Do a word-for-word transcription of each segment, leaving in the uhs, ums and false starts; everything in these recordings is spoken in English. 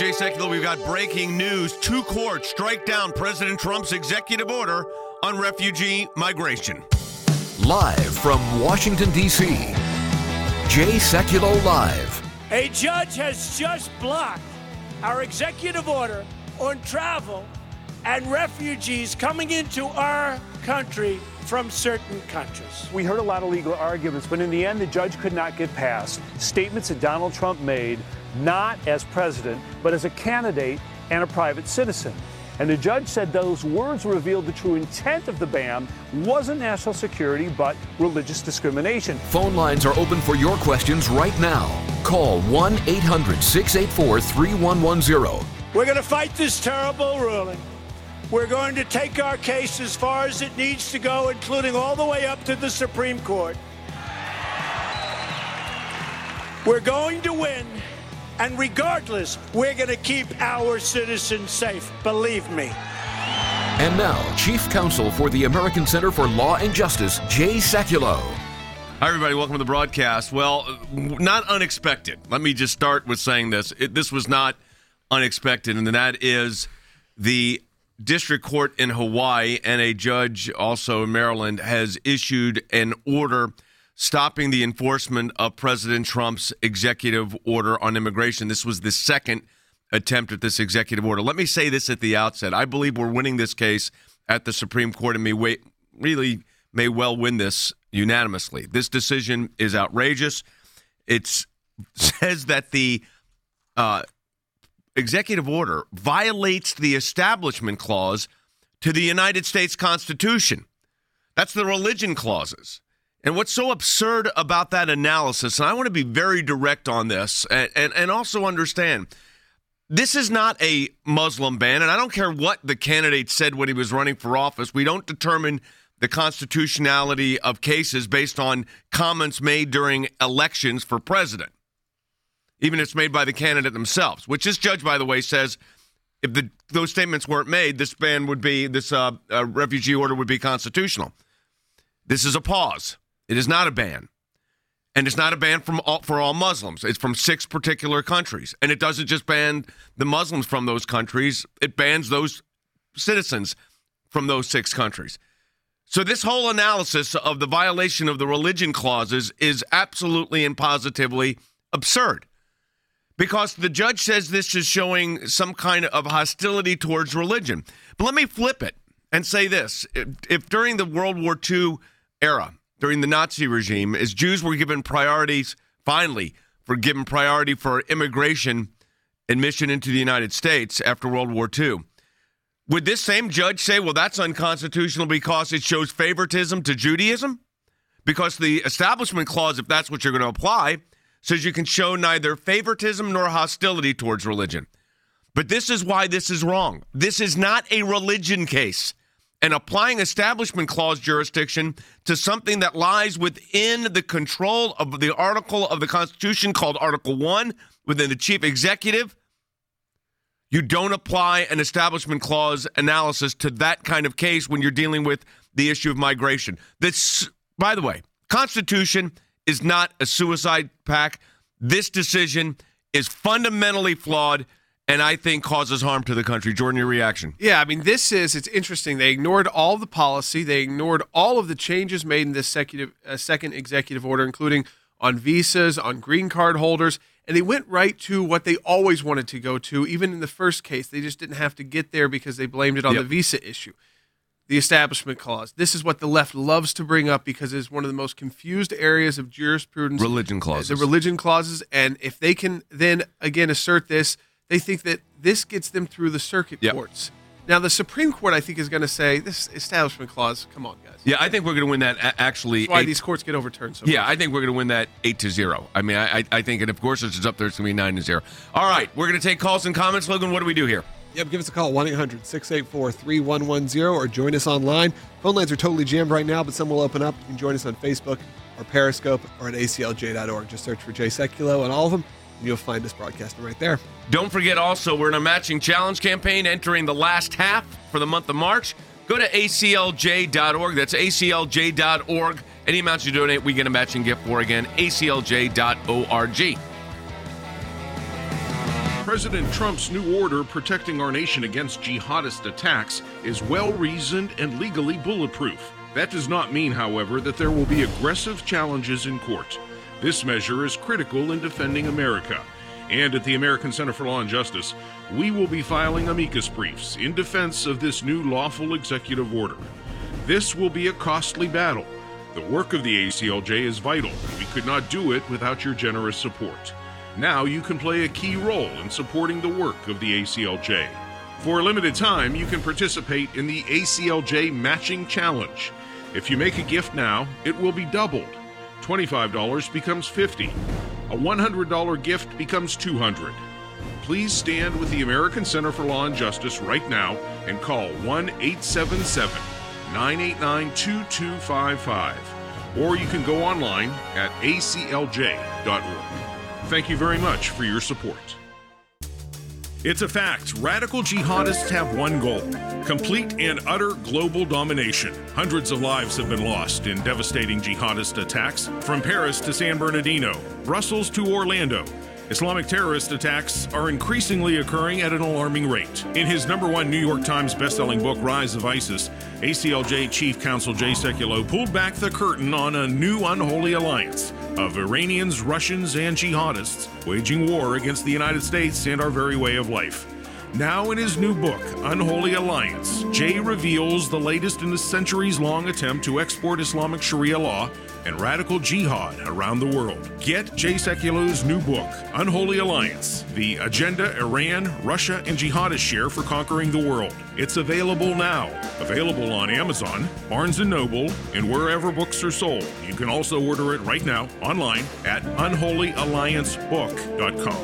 Jay Sekulow. We've got breaking news. Two courts strike down President Trump's executive order on refugee migration. Live from Washington, D C, Jay Sekulow Live. A judge has just blocked our executive order on travel and refugees coming into our country from certain countries. We heard a lot of legal arguments, but in the end, the judge could not get past statements that Donald Trump made, not as president, but as a candidate and a private citizen. And the judge said those words revealed the true intent of the ban wasn't national security, but religious discrimination. Phone lines are open for your questions right now. Call one eight hundred six eight four three one one zero. We're going to fight this terrible ruling. We're going to take our case as far as it needs to go, including all the way up to the Supreme Court. We're going to win, and regardless, we're going to keep our citizens safe. Believe me. And now, Chief Counsel for the American Center for Law and Justice, Jay Sekulow. Hi, everybody. Welcome to the broadcast. Well, not unexpected. Let me just start with saying this. It, this was not unexpected, and that is the district court in Hawaii and a judge also in Maryland has issued an order stopping the enforcement of President Trump's executive order on immigration. This was the second attempt at this executive order. Let me say this at the outset. I believe we're winning this case at the Supreme Court and may wait, really may well win this unanimously. This decision is outrageous. It says that the uh, executive order violates the Establishment Clause to the United States Constitution. That's the religion clauses. And what's so absurd about that analysis, and I want to be very direct on this, and, and, and also understand, this is not a Muslim ban, and I don't care what the candidate said when he was running for office. We don't determine the constitutionality of cases based on comments made during elections for president. Even if it's made by the candidate themselves, which this judge, by the way, says if the, those statements weren't made, this ban would be, this uh, uh, refugee order would be constitutional. This is a pause. It is not a ban. And it's not a ban from all, for all Muslims. It's from six particular countries. And it doesn't just ban the Muslims from those countries. It bans those citizens from those six countries. So this whole analysis of the violation of the religion clauses is absolutely and positively absurd. Because the judge says this is showing some kind of hostility towards religion. But let me flip it and say this. If, if during the World War Two era, during the Nazi regime, as Jews were given priorities, finally, for given priority for immigration admission into the United States after World War Two, would this same judge say, well, that's unconstitutional because it shows favoritism to Judaism? Because the Establishment Clause, if that's what you're going to apply, says you can show neither favoritism nor hostility towards religion. But this is why this is wrong. This is not a religion case. And applying Establishment Clause jurisdiction to something that lies within the control of the article of the Constitution called Article one, within the chief executive, you don't apply an Establishment Clause analysis to that kind of case when you're dealing with the issue of migration. This, by the way, Constitution is not a suicide pact. This decision is fundamentally flawed and I think causes harm to the country. Jordan, your reaction? Yeah, I mean, this is, it's interesting. They ignored all the policy. They ignored all of the changes made in this executive, uh, second executive order, including on visas, on green card holders, and they went right to what they always wanted to go to. Even in the first case, they just didn't have to get there because they blamed it on yep. the visa issue. The Establishment Clause. This is what the left loves to bring up because it's one of the most confused areas of jurisprudence. Religion clauses. The religion clauses. And if they can then, again, assert this, they think that this gets them through the circuit yep. courts. Now, the Supreme Court, I think, is going to say, this Establishment Clause, come on, guys. Yeah, I think we're going to win that a- actually. That's why eight, these courts get overturned so Yeah, much. I think we're going to win that eight to zero. I mean, I, I think, and of course, it's up there, it's going to be nine to zero. All right, we're going to take calls and comments. Logan, what do we do here? Yep, give us a call, one eight hundred six eight four three one one zero, or join us online. Phone lines are totally jammed right now, but some will open up. You can join us on Facebook or Periscope or at A C L J dot org. Just search for Jay Sekulow on all of them, and you'll find us broadcasting right there. Don't forget also, we're in a matching challenge campaign entering the last half for the month of March. Go to A C L J dot org. That's A C L J dot org. Any amount you donate, we get a matching gift for. Again, A C L J dot org. President Trump's new order protecting our nation against jihadist attacks is well-reasoned and legally bulletproof. That does not mean, however, that there will be aggressive challenges in court. This measure is critical in defending America. And at the American Center for Law and Justice, we will be filing amicus briefs in defense of this new lawful executive order. This will be a costly battle. The work of the A C L J is vital. We could not do it without your generous support. Now you can play a key role in supporting the work of the A C L J. For a limited time, you can participate in the A C L J Matching Challenge. If you make a gift now, it will be doubled. twenty-five dollars becomes fifty dollars. A one hundred dollars gift becomes two hundred dollars. Please stand with the American Center for Law and Justice right now and call one eight seven seven, nine eight nine, two two five five. Or you can go online at A C L J dot org. Thank you very much for your support. It's a fact. Radical jihadists have one goal: complete and utter global domination. Hundreds of lives have been lost in devastating jihadist attacks, from Paris to San Bernardino, Brussels to Orlando. Islamic terrorist attacks are increasingly occurring at an alarming rate. In his number one New York Times bestselling book, Rise of ISIS, A C L J Chief Counsel Jay Sekulow pulled back the curtain on a new unholy alliance of Iranians, Russians, and jihadists waging war against the United States and our very way of life. Now in his new book, Unholy Alliance, Jay reveals the latest in a centuries-long attempt to export Islamic Sharia law and radical jihad around the world. Get Jay Sekulow's new book, Unholy Alliance, the agenda Iran, Russia, and jihadists share for conquering the world. It's available now. Available on Amazon, Barnes and Noble, and wherever books are sold. You can also order it right now online at unholy alliance book dot com.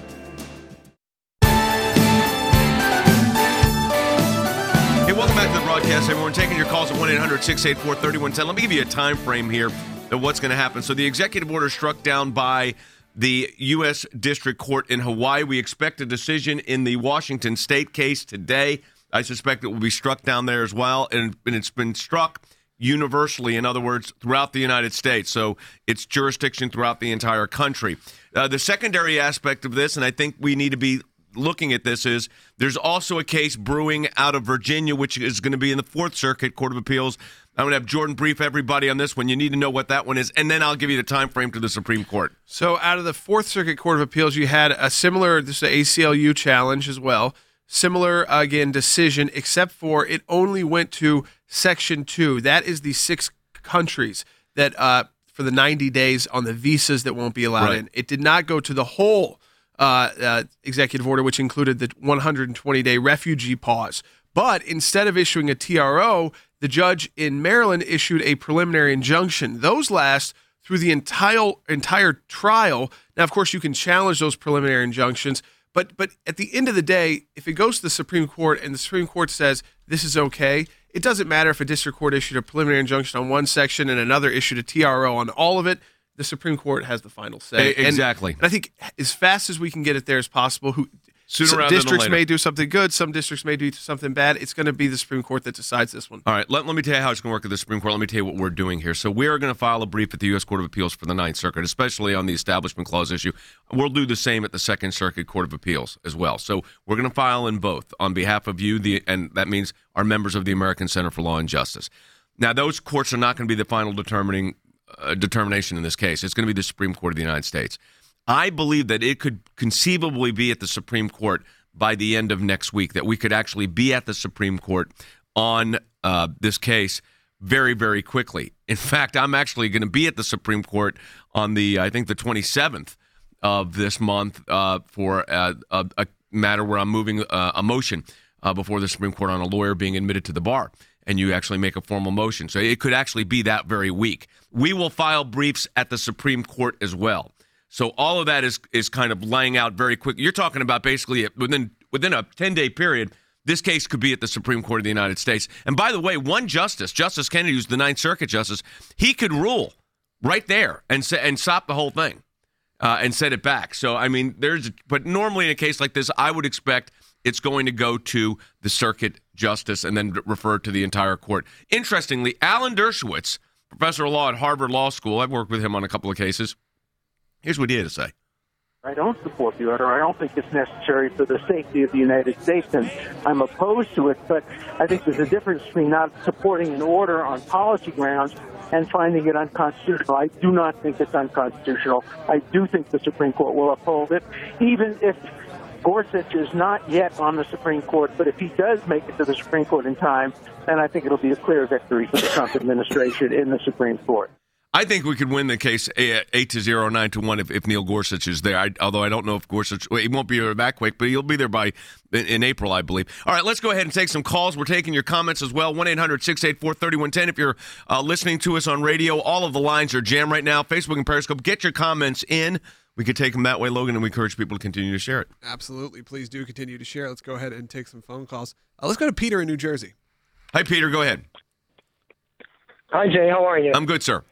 Hey, welcome back to the broadcast, everyone. Taking your calls at one eight hundred, six eight four, three one one zero. Let me give you a time frame here of what's going to happen. So the executive order struck down by the U S District Court in Hawaii. We expect a decision in the Washington State case today. I suspect it will be struck down there as well, and, and it's been struck universally, in other words, throughout the United States. So it's jurisdiction throughout the entire country. Uh, the secondary aspect of this, and I think we need to be looking at this, is there's also a case brewing out of Virginia, which is going to be in the Fourth Circuit Court of Appeals. I'm going to have Jordan brief everybody on this one. You need to know what that one is, and then I'll give you the time frame to the Supreme Court. So out of the Fourth Circuit Court of Appeals, you had a similar, this is an A C L U challenge as well, similar, again, decision, except for it only went to Section two. That is the six countries that, uh, for the ninety days on the visas that won't be allowed Right. in. It did not go to the whole Uh, uh, executive order, which included the one hundred twenty day refugee pause. But instead of issuing a T R O, the judge in Maryland issued a preliminary injunction. Those last through the entire entire trial. Now, of course, you can challenge those preliminary injunctions, but but at the end of the day, if it goes to the Supreme Court and the Supreme Court says this is okay, it doesn't matter if a district court issued a preliminary injunction on one section and another issued a T R O on all of it. The Supreme Court has the final say. A- exactly. And, and I think as fast as we can get it there as possible, who Sooner some rather than districts later. may do something good, some districts may do something bad. It's going to be the Supreme Court that decides this one. All right, let, let me tell you how it's going to work at the Supreme Court. Let me tell you what we're doing here. So we are going to file a brief at the U S Court of Appeals for the Ninth Circuit, especially on the Establishment Clause issue. We'll do the same at the Second Circuit Court of Appeals as well. So we're going to file in both on behalf of you, the and that means our members of the American Center for Law and Justice. Now, those courts are not going to be the final determining uh, determination in this case. It's going to be the Supreme Court of the United States. I believe that it could conceivably be at the Supreme Court by the end of next week, that we could actually be at the Supreme Court on uh, this case very, very quickly. In fact, I'm actually going to be at the Supreme Court on the, I think, the twenty-seventh of this month uh, for uh, a, a matter where I'm moving uh, a motion uh, before the Supreme Court on a lawyer being admitted to the bar, and you actually make a formal motion. So it could actually be that very week. We will file briefs at the Supreme Court as well. So all of that is is kind of laying out very quickly. You're talking about basically within within a ten-day period, this case could be at the Supreme Court of the United States. And by the way, one justice, Justice Kennedy, who's the Ninth Circuit justice, he could rule right there and say, and stop the whole thing uh, and set it back. So, I mean, there's, but normally in a case like this, I would expect it's going to go to the circuit justice and then refer to the entire court. Interestingly, Alan Dershowitz, professor of law at Harvard Law School, I've worked with him on a couple of cases. Here's what he had to say. I don't support the order. I don't think it's necessary for the safety of the United States, and I'm opposed to it. But I think there's a difference between not supporting an order on policy grounds and finding it unconstitutional. I do not think it's unconstitutional. I do think the Supreme Court will uphold it, even if Gorsuch is not yet on the Supreme Court. But if he does make it to the Supreme Court in time, then I think it'll be a clear victory for the Trump administration in the Supreme Court. I think we could win the case eight to zero, nine to one if, if Neil Gorsuch is there. I, although I don't know if Gorsuch, well, he won't be there that quick, but he'll be there by in, in April, I believe. All right, let's go ahead and take some calls. We're taking your comments as well. one eight hundred six eight four three one one zero. If you're uh, listening to us on radio, all of the lines are jammed right now. Facebook and Periscope, get your comments in. We could take them that way, Logan, and we encourage people to continue to share it. Absolutely. Please do continue to share. Let's go ahead and take some phone calls. Uh, let's go to Peter in New Jersey. Hi, Peter. Go ahead. Hi, Jay. How are you? I'm good, sir.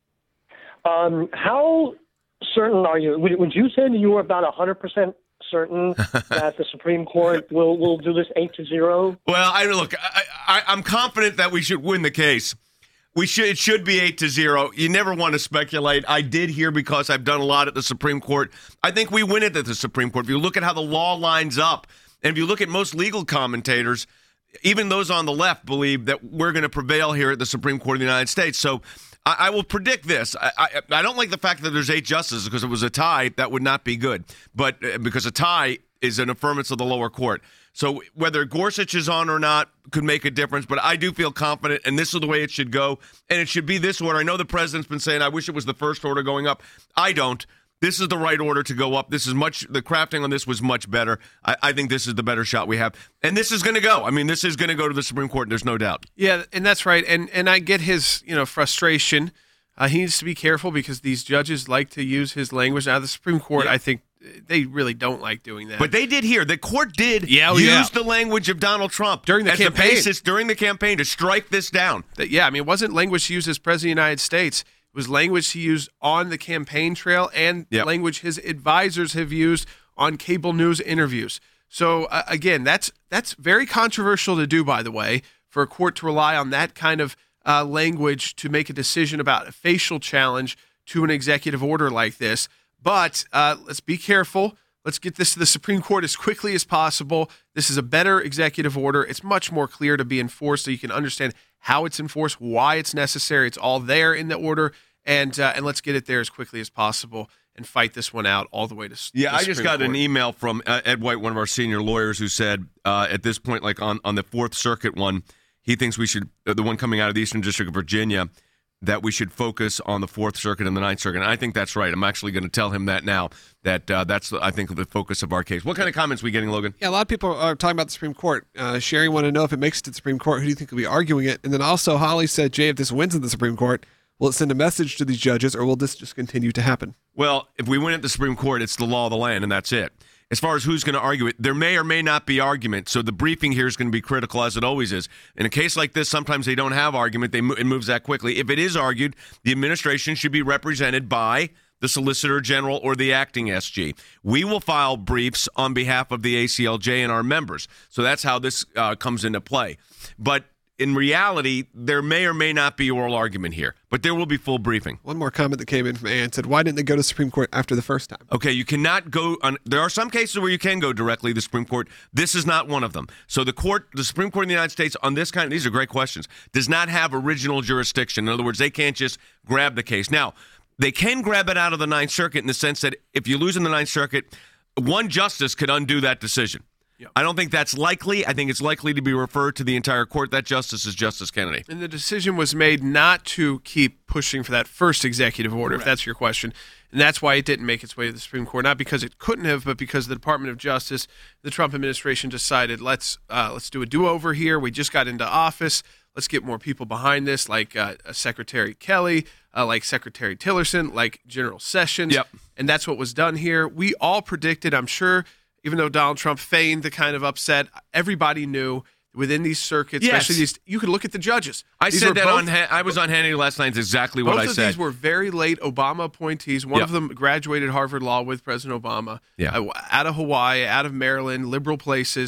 Um, how certain are you? Would, would you say that you were about one hundred percent certain that the Supreme Court will, will do this eight to zero? Well, I look, I, I, I'm confident that we should win the case. We should. It should be eight to zero. You never want to speculate. I did hear because I've done a lot at the Supreme Court. I think we win it at the Supreme Court. If you look at how the law lines up, and if you look at most legal commentators, even those on the left believe that we're going to prevail here at the Supreme Court of the United States. So I, I will predict this. I, I, I don't like the fact that there's eight justices because if it was a tie, that would not be good. But uh, because a tie is an affirmance of the lower court. So whether Gorsuch is on or not could make a difference, but I do feel confident, and this is the way it should go, and it should be this order. I know the president's been saying, I wish it was the first order going up. I don't. This is the right order to go up. This is much, the crafting on this was much better. I, I think this is the better shot we have. And this is going to go. I mean, this is going to go to the Supreme Court, there's no doubt. Yeah, and that's right. And and I get his, you know, frustration. Uh, he needs to be careful because these judges like to use his language. Now, the Supreme Court, yeah. I think, they really don't like doing that. But they did here. The court did yeah, oh, use yeah. the language of Donald Trump during the as campaign. the basis during the campaign to strike this down. Yeah, I mean, it wasn't language he used as President of the United States. It was language he used on the campaign trail and yep. language his advisors have used on cable news interviews. So, uh, again, that's that's very controversial to do, by the way, for a court to rely on that kind of uh, language to make a decision about a facial challenge to an executive order like this. But uh, let's be careful. Let's get this to the Supreme Court as quickly as possible. This is a better executive order. It's much more clear to be enforced so you can understand how it's enforced, why it's necessary. It's all there in the order, and uh, and let's get it there as quickly as possible and fight this one out all the way to yeah. the I just Supreme got Court. an email from uh, Ed White, one of our senior lawyers, who said uh, at this point, like on, on the Fourth Circuit one, he thinks we should, uh, the one coming out of the Eastern District of Virginia, that we should focus on the Fourth Circuit and the Ninth Circuit. And I think that's right. I'm actually going to tell him that now, that uh, that's, I think, the focus of our case. What kind of comments are we getting, Logan? Yeah, a lot of people are talking about the Supreme Court. Uh, Sherry wanted to know if it makes it to the Supreme Court, who do you think will be arguing it? And then also Holly said, Jay, if this wins in the Supreme Court, will it send a message to these judges, or will this just continue to happen? Well, if we win at the Supreme Court, it's the law of the land, and that's it. As far as who's going to argue it, there may or may not be argument. So the briefing here is going to be critical, as it always is. In a case like this, sometimes they don't have argument. They mo- it moves that quickly. If it is argued, the administration should be represented by the Solicitor General or the acting S G. We will file briefs on behalf of the A C L J and our members. So that's how this uh, comes into play. But in reality, there may or may not be oral argument here, but there will be full briefing. One more comment that came in from Ann said, why didn't they go to Supreme Court after the first time? Okay, you cannot go on. There are some cases where you can go directly to the Supreme Court. This is not one of them. So the court, the Supreme Court of the United States on this kind of, these are great questions, does not have original jurisdiction. In other words, they can't just grab the case. Now, they can grab it out of the Ninth Circuit in the sense that if you lose in the Ninth Circuit, one justice could undo that decision. Yep. I don't think that's likely. I think it's likely to be referred to the entire court. That justice is Justice Kennedy. And the decision was made not to keep pushing for that first executive order, Correct. If that's your question. And that's why it didn't make its way to the Supreme Court. Not because it couldn't have, but because the Department of Justice, the Trump administration decided, let's uh, let's do a do-over here. We just got into office. Let's get more people behind this, like uh, Secretary Kelly, uh, like Secretary Tillerson, like General Sessions. Yep. And that's what was done here. We all predicted, I'm sure, even though Donald Trump feigned the kind of upset, everybody knew within these circuits, yes. especially these, you could look at the judges. I these said that both, on, I was on Hannity last night. It's exactly what I said. Both of these were very late Obama appointees. One yep. of them graduated Harvard Law with President Obama, yeah. uh, out of Hawaii, out of Maryland, liberal places.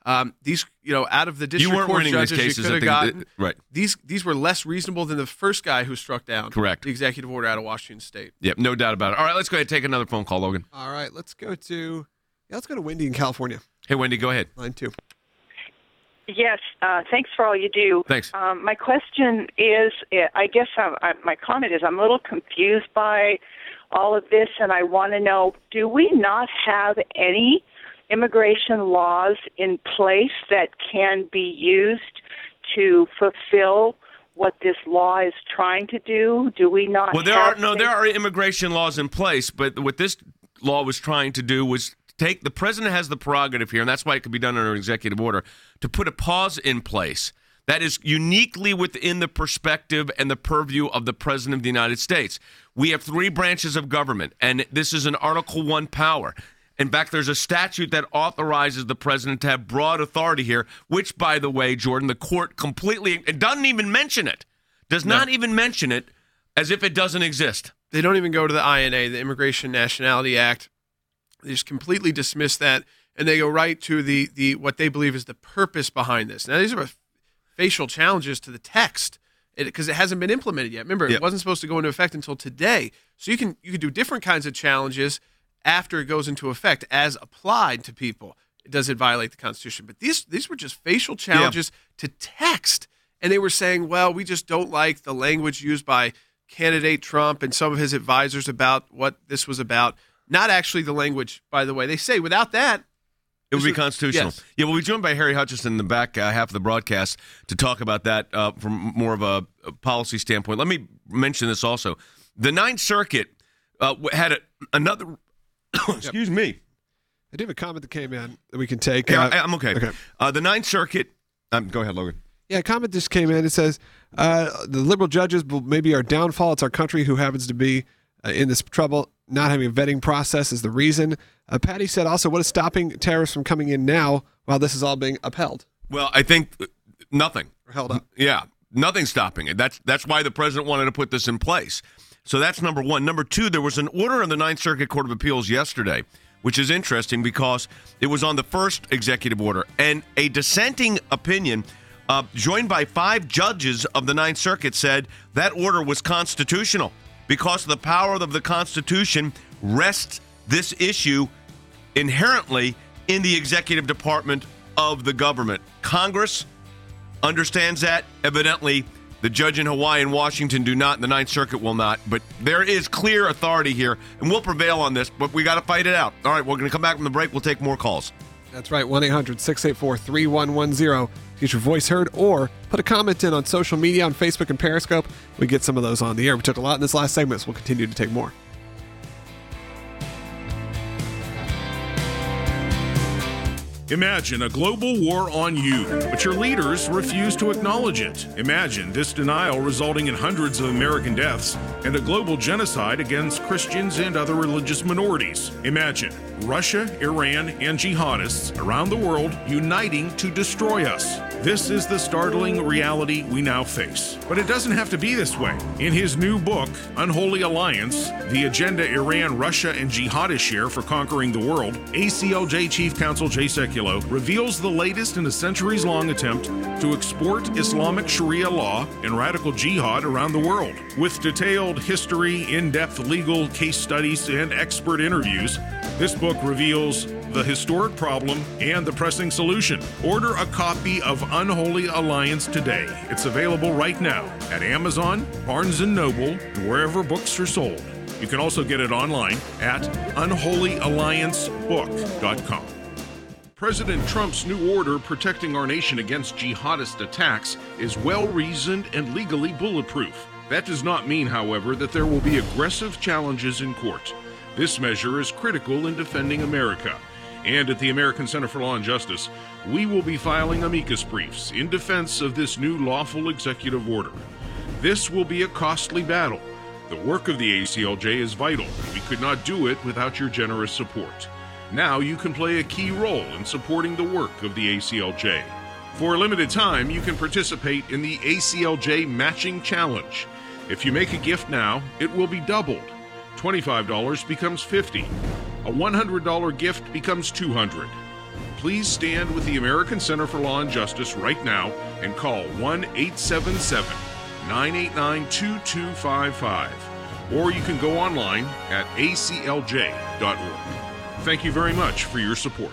Um, these, you know, out of the district You weren't court winning these judges cases you could have at the- gotten, right. these these were less reasonable than the first guy who struck down Correct. the executive order out of Washington State. Yep, no doubt about it. All right, let's go ahead and take another phone call, Logan. All right, let's go to yeah, let's go to Wendy in California. Hey, Wendy, go ahead. Line two. Yes, uh, thanks for all you do. Thanks. Um, my question is, I guess I'm, I, my comment is I'm a little confused by all of this, and I want to know, do we not have any immigration laws in place that can be used to fulfill what this law is trying to do? Do we not Well, there are have no, things- there are immigration laws in place, but what this law was trying to do was take the president has the prerogative here, and that's why it could be done under an executive order, to put a pause in place that is uniquely within the perspective and the purview of the president of the United States. We have three branches of government, and this is an Article One power. In fact, there's a statute that authorizes the president to have broad authority here, which, by the way, Jordan, the court completely it doesn't even mention it, does No. not even mention it as if it doesn't exist. They don't even go to the I N A, the Immigration Nationality Act. They just completely dismiss that, and they go right to the the what they believe is the purpose behind this. Now, these are facial challenges to the text because it, it hasn't been implemented yet. Remember, Yep. it wasn't supposed to go into effect until today. So you can you can do different kinds of challenges after it goes into effect as applied to people. Does it violate the Constitution? But these these were just facial challenges to text, and they were saying, well, we just don't like the language used by candidate Trump and some of his advisors about what this was about. Not actually the language, by the way. They say without that, It would this be would- constitutional. yes. Yeah, we'll be joined by Harry Hutchison in the back uh, half of the broadcast to talk about that uh, from more of a, a policy standpoint. Let me mention this also. The Ninth Circuit uh, w- had a, another, excuse me. I do have a comment that came in that we can take. Yeah, Uh, I, I'm okay. okay. Uh, the Ninth Circuit, um, go ahead, Logan. Yeah, a comment just came in. It says uh, the liberal judges will maybe our downfall. It's our country who happens to be uh, in this trouble. Not having a vetting process is the reason. Uh, Patty said also, what is stopping terrorists from coming in now while this is all being upheld Well, I think uh, nothing. or held up? Yeah, nothing's stopping it. That's that's why the president wanted to put this in place. So that's number one. Number two, there was an order in the Ninth Circuit Court of Appeals yesterday, which is interesting because it was on the first executive order, and a dissenting opinion uh, joined by five judges of the Ninth Circuit said that order was constitutional because the power of the Constitution rests this issue inherently in the executive department of the government. Congress understands that. Evidently, the judge in Hawaii and Washington do not, and the Ninth Circuit will not. But there is clear authority here, and we'll prevail on this, but we got to fight it out. All right, we're going to come back from the break. We'll take more calls. That's right, one eight hundred six eight four three one one zero. Get your voice heard or put a comment in on social media on Facebook and Periscope. We get some of those on the air. We took a lot in this last segment, so we'll continue to take more. Imagine a global war on you, but your leaders refuse to acknowledge it. Imagine this denial resulting in hundreds of American deaths and a global genocide against Christians and other religious minorities. Imagine Russia, Iran, and jihadists around the world uniting to destroy us. This is the startling reality we now face. But it doesn't have to be this way. In his new book, Unholy Alliance, The Agenda Iran, Russia, and Jihadists Share for Conquering the World, A C L J Chief Counsel Jay Sekulow reveals the latest in a centuries-long attempt to export Islamic Sharia law and radical jihad around the world. With detailed history, in-depth legal case studies, and expert interviews, this book reveals the historic problem and the pressing solution. Order a copy of Unholy Alliance today. It's available right now at Amazon, Barnes and Noble, and wherever books are sold. You can also get it online at unholy alliance book dot com. President Trump's new order protecting our nation against jihadist attacks is well-reasoned and legally bulletproof. That does not mean, however, that there will be aggressive challenges in court. This measure is critical in defending America. And at the American Center for Law and Justice, we will be filing amicus briefs in defense of this new lawful executive order. This will be a costly battle. The work of the A C L J is vital. We could not do it without your generous support. Now you can play a key role in supporting the work of the A C L J. For a limited time, you can participate in the A C L J Matching Challenge. If you make a gift now, it will be doubled. twenty-five dollars becomes fifty dollars. A one hundred dollars gift becomes two hundred dollars. please stand with the American Center for Law and Justice right now and call one eight seven seven, nine eight nine, two two five five. Or you can go online at A C L J dot org. Thank you very much for your support.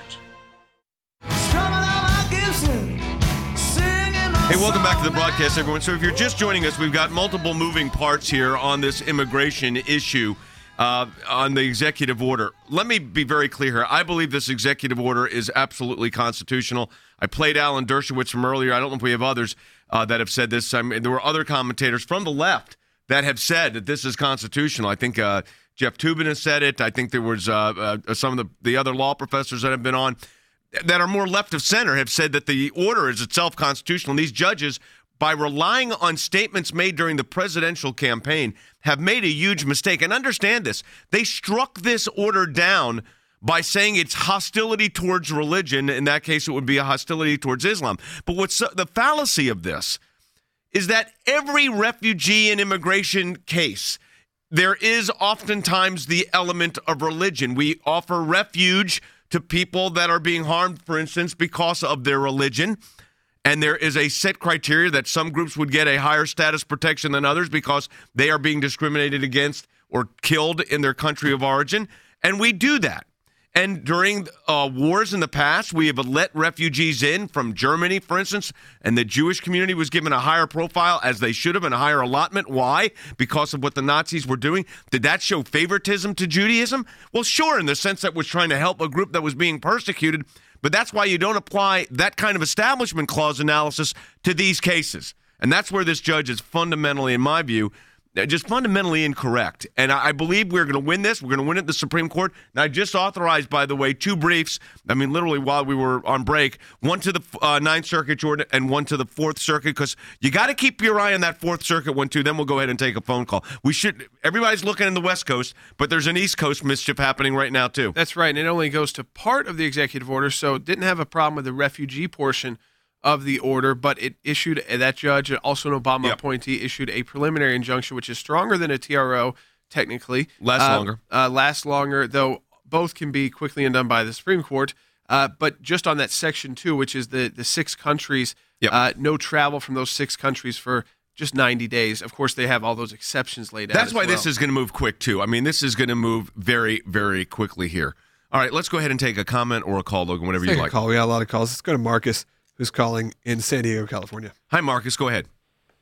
Hey, welcome back to the broadcast, everyone. So if you're just joining us, we've got multiple moving parts here on this immigration issue uh, on the executive order. Let me be very clear here. I believe this executive order is absolutely constitutional. I played Alan Dershowitz from earlier. I don't know if we have others uh, that have said this. I mean, there were other commentators from the left that have said that this is constitutional. I think uh, Jeff Toobin has said it. I think there was uh, uh, some of the, the other law professors that have been on that are more left of center have said that the order is itself constitutional. And these judges, by relying on statements made during the presidential campaign, have made a huge mistake. And understand this. They struck this order down by saying it's hostility towards religion. In that case, it would be a hostility towards Islam. But what's the fallacy of this is that every refugee and immigration case, there is oftentimes the element of religion. We offer refuge to people that are being harmed, for instance, because of their religion. And there is a set criteria that some groups would get a higher status protection than others because they are being discriminated against or killed in their country of origin. And we do that. And during uh, wars in the past, we have let refugees in from Germany, for instance, and the Jewish community was given a higher profile, as they should have, and a higher allotment. Why? Because of what the Nazis were doing. Did that show favoritism to Judaism? Well, sure, in the sense that it was trying to help a group that was being persecuted, but that's why you don't apply that kind of establishment clause analysis to these cases. And that's where this judge is fundamentally, in my view, just fundamentally incorrect. And I believe we're going to win this. We're going to win it at the Supreme Court. And I just authorized, by the way, two briefs. I mean, literally while we were on break, one to the uh, Ninth Circuit, Jordan, and one to the Fourth Circuit, because you got to keep your eye on that Fourth Circuit one, too. Then we'll go ahead and take a phone call. We should. Everybody's looking in the West Coast, but there's an East Coast mischief happening right now, too. That's right. And it only goes to part of the executive order, so it didn't have a problem with the refugee portion of the order, but it issued, that judge, also an Obama yep. appointee, issued a preliminary injunction, which is stronger than a T R O, technically. Lasts uh, longer. Uh, lasts longer, though both can be quickly undone by the Supreme Court. Uh, but just on that section two, which is the, the six countries, yep. uh, no travel from those six countries for just ninety days. Of course, they have all those exceptions laid out. That's why well. this is going to move quick, too. I mean, this is going to move very, very quickly here. All right, let's go ahead and take a comment or a call, Logan, whatever you like. Call. We got a lot of calls. Let's go to Marcus, who's calling in San Diego, California. Hi, Marcus. Go ahead.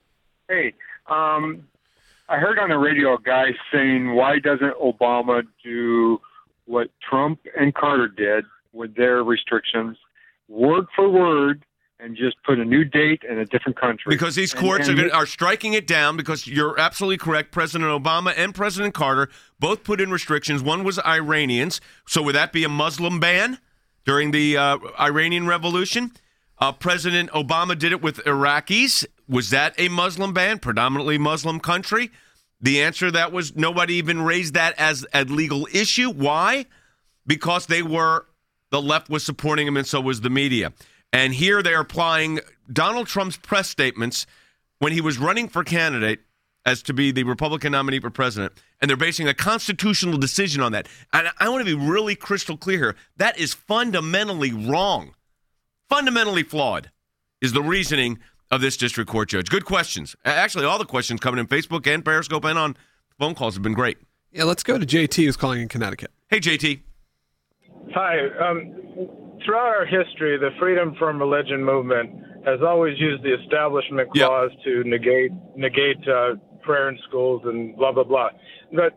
Hey, um, I heard on the radio a guy saying, why doesn't Obama do what Trump and Carter did with their restrictions, word for word, and just put a new date in a different country? Because these courts and, and are, are striking it down, because you're absolutely correct. President Obama and President Carter both put in restrictions. One was Iranians. So would that be a Muslim ban during the uh, Iranian Revolution? Uh, President Obama did it with Iraqis. Was that a Muslim ban, predominantly Muslim country? The answer to that was nobody even raised that as a legal issue. Why? Because they were, the left was supporting him, and so was the media. And here they're applying Donald Trump's press statements when he was running for candidate as to be the Republican nominee for president, and they're basing a constitutional decision on that. And I want to be really crystal clear here. That is fundamentally wrong. Fundamentally flawed is the reasoning of this district court judge. Good questions. Actually, all the questions coming in Facebook and Periscope and on phone calls have been great. Yeah, let's go to J T, who's calling in Connecticut. Hey, J T. Hi. Um, throughout our history, the freedom from religion movement has always used the Establishment Clause yep. to negate negate uh, prayer in schools and blah, blah, blah. But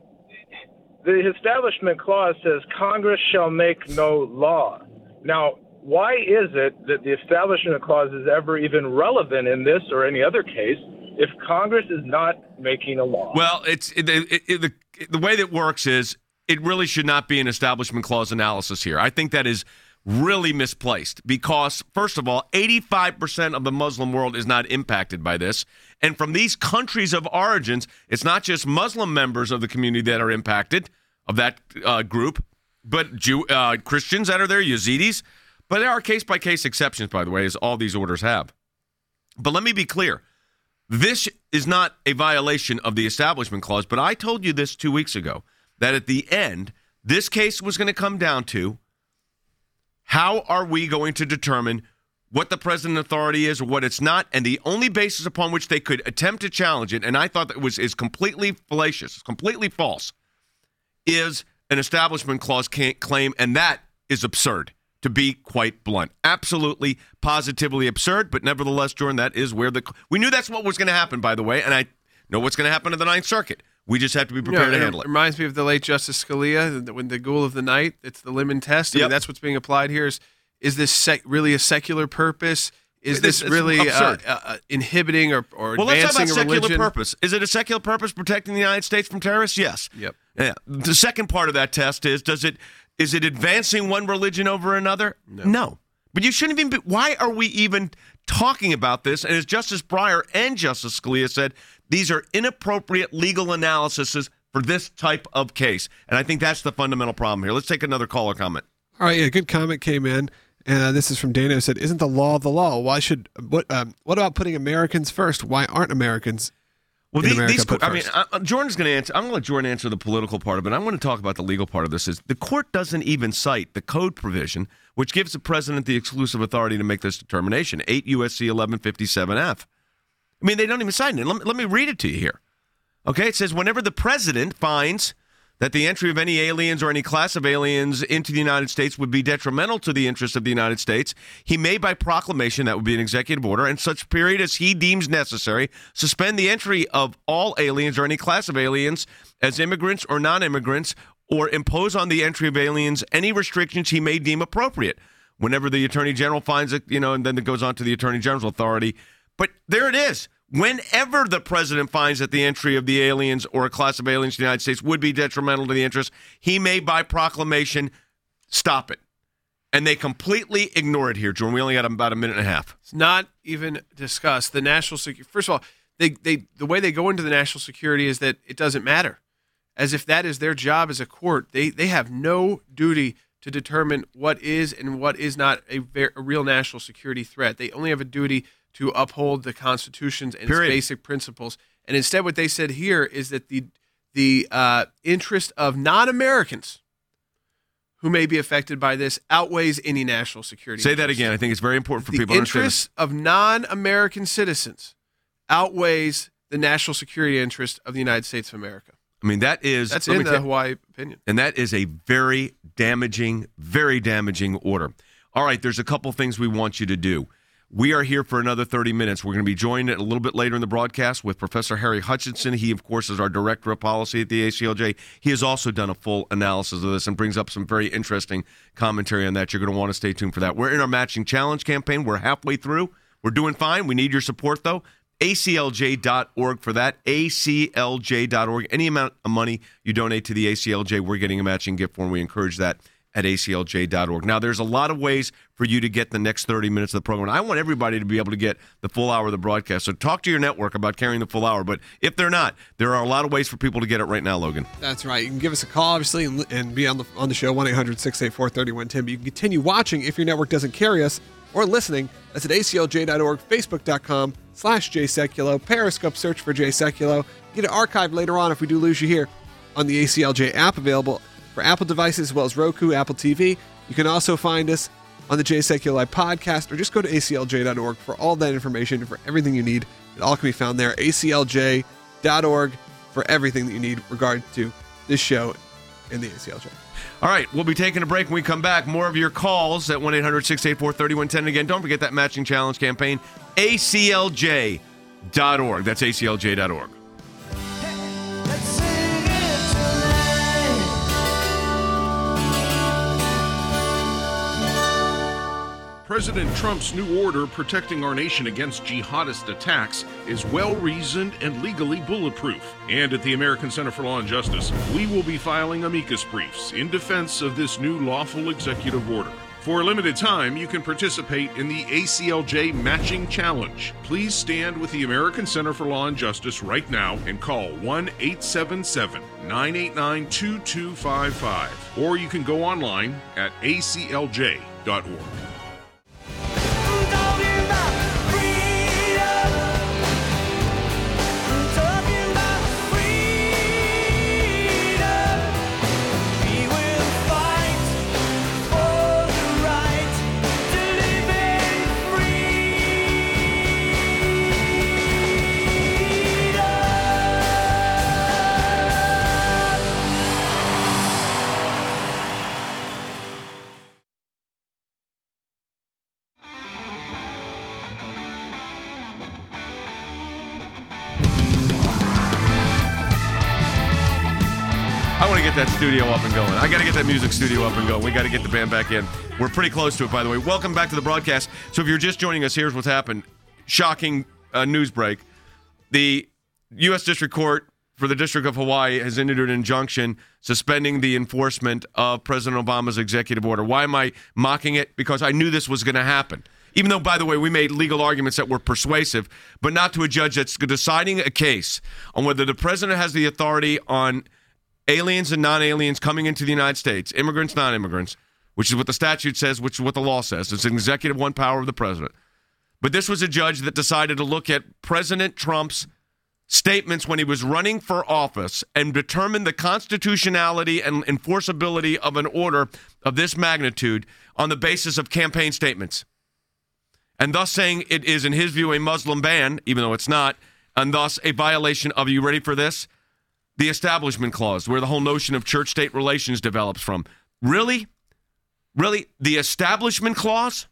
the Establishment Clause says Congress shall make no law. Now, why is it that the Establishment Clause is ever even relevant in this or any other case if Congress is not making a law? Well, it's it, it, it, the, the way that works is it really should not be an Establishment Clause analysis here. I think that is really misplaced because, first of all, eighty-five percent of the Muslim world is not impacted by this. And from these countries of origins, it's not just Muslim members of the community that are impacted, of that uh, group, but Jew, uh, Christians that are there, Yazidis. But there are case-by-case exceptions, by the way, as all these orders have. But let me be clear. This is not a violation of the Establishment Clause, but I told you this two weeks ago, that at the end, this case was going to come down to How are we going to determine what the president authority is or what it's not? And the only basis upon which they could attempt to challenge it, and I thought that was is completely fallacious, completely false, is an establishment clause claim, and that is absurd, to be quite blunt. Absolutely, positively absurd, but nevertheless, Jordan, that is where the we knew that's what was going to happen, by the way, and I know what's going to happen to the Ninth Circuit. We just have to be prepared you know, to handle it. it. Reminds me of the late Justice Scalia, when the Ghoul of the Night, it's the Lemon test. I Yep. mean, that's what's being applied here. Is is this sec- really a secular purpose? Is It's- this it's really uh, absurd. uh, inhibiting or, or Well, let's talk advancing about a secular religion? purpose. Is it a secular purpose protecting the United States from terrorists? Yes. Yep. Yeah. The second part of that test is: does it is it advancing one religion over another? No. No. But you shouldn't even be. Why are we even talking about this? And as Justice Breyer and Justice Scalia said, these are inappropriate legal analyses for this type of case. And I think that's the fundamental problem here. Let's take another caller comment. All right, yeah, good comment came in. And uh, this is from Dana, who said, isn't the law the law? Why should, what um, What about putting Americans first? Why aren't Americans Well, in these, America these, put I mean, first? I, Jordan's going to answer. I'm going to let Jordan answer the political part of it. I want to talk about the legal part of this. Is the court doesn't even cite the code provision, which gives the president the exclusive authority to make this determination, eight U S C eleven fifty-seven F. I mean, they don't even cite it. Let me, let me read it to you here. Okay, it says, whenever the president finds that the entry of any aliens or any class of aliens into the United States would be detrimental to the interests of the United States, he may, by proclamation, that would be an executive order, in such period as he deems necessary, suspend the entry of all aliens or any class of aliens as immigrants or non-immigrants, or impose on the entry of aliens any restrictions he may deem appropriate. Whenever the Attorney General finds it, you know, and then it goes on to the Attorney General's authority. But there it is. Whenever the president finds that the entry of the aliens or a class of aliens to the United States would be detrimental to the interests, he may, by proclamation, stop it. And they completely ignore it here, Jordan. We only got about a minute and a half. It's not even discussed. The national security. First of all, they they the way they go into the national security is that it doesn't matter, as if that is their job as a court. They they have no duty to determine what is and what is not a, ver- a real national security threat. They only have a duty to uphold the Constitution's and its basic principles. And instead, what they said here is that the the uh, interest of non-Americans who may be affected by this outweighs any national security. Say that again. I think it's very important for the people to understand. The interests of non-American citizens outweighs the national security interest of the United States of America. I mean, that is... That's let in me the tell- Hawaii opinion. And that is a very damaging, very damaging order. All right, there's a couple things we want you to do. We are here for another thirty minutes. We're going to be joined a little bit later in the broadcast with Professor Harry Hutchinson. He, of course, is our director of policy at the A C L J. He has also done a full analysis of this and brings up some very interesting commentary on that. You're going to want to stay tuned for that. We're in our matching challenge campaign. We're halfway through. We're doing fine. We need your support, though. A C L J dot org for that. A C L J dot org. Any amount of money you donate to the A C L J, we're getting a matching gift for, and we encourage that at A C L J dot org. Now, there's a lot of ways for you to get the next thirty minutes of the program. I want everybody to be able to get the full hour of the broadcast. So talk to your network about carrying the full hour. But if they're not, there are a lot of ways for people to get it right now, Logan. That's right. You can give us a call, obviously, and, and be on the on the show, one eight hundred six eight four three one one zero. But you can continue watching if your network doesn't carry us, or listening. That's at A C L J dot org, Facebook dot com slash Jay Sekulow, Periscope, search for Jay Sekulow. Get it archived later on if we do lose you here on the A C L J app, available for Apple devices as well as Roku, Apple T V. You can also find us on the Jay Sekulow Live podcast, or just go to A C L J dot org for all that information, for everything you need. It all can be found there, A C L J dot org, for everything that you need regard to this show in the A C L J. All right, we'll be taking a break. When we come back, more of your calls at one eight hundred six eight four three one one zero. Again, don't forget that matching challenge campaign, A C L J dot org. That's A C L J dot org. President Trump's new order protecting our nation against jihadist attacks is well-reasoned and legally bulletproof. And at the American Center for Law and Justice, we will be filing amicus briefs in defense of this new lawful executive order. For a limited time, you can participate in the A C L J Matching Challenge. Please stand with the American Center for Law and Justice right now and call one eight seven seven, nine eight nine, two two five five. Or you can go online at A C L J dot org. I want to get that studio up and going. I got to get that music studio up and going. We got to get the band back in. We're pretty close to it, by the way. Welcome back to the broadcast. So if you're just joining us, here's what's happened. Shocking uh, news break. The U S District Court for the District of Hawaii has entered an injunction suspending the enforcement of President Obama's executive order. Why am I mocking it? Because I knew this was going to happen. Even though, by the way, we made legal arguments that were persuasive, but not to a judge that's deciding a case on whether the president has the authority on aliens and non-aliens coming into the United States, immigrants, non-immigrants, which is what the statute says, which is what the law says. It's an executive one power of the president. But this was a judge that decided to look at President Trump's statements when he was running for office and determine the constitutionality and enforceability of an order of this magnitude on the basis of campaign statements. And thus saying it is, in his view, a Muslim ban, even though it's not, and thus a violation of, are you ready for this? The Establishment Clause, where the whole notion of church-state relations develops from. Really? Really? The Establishment Clause?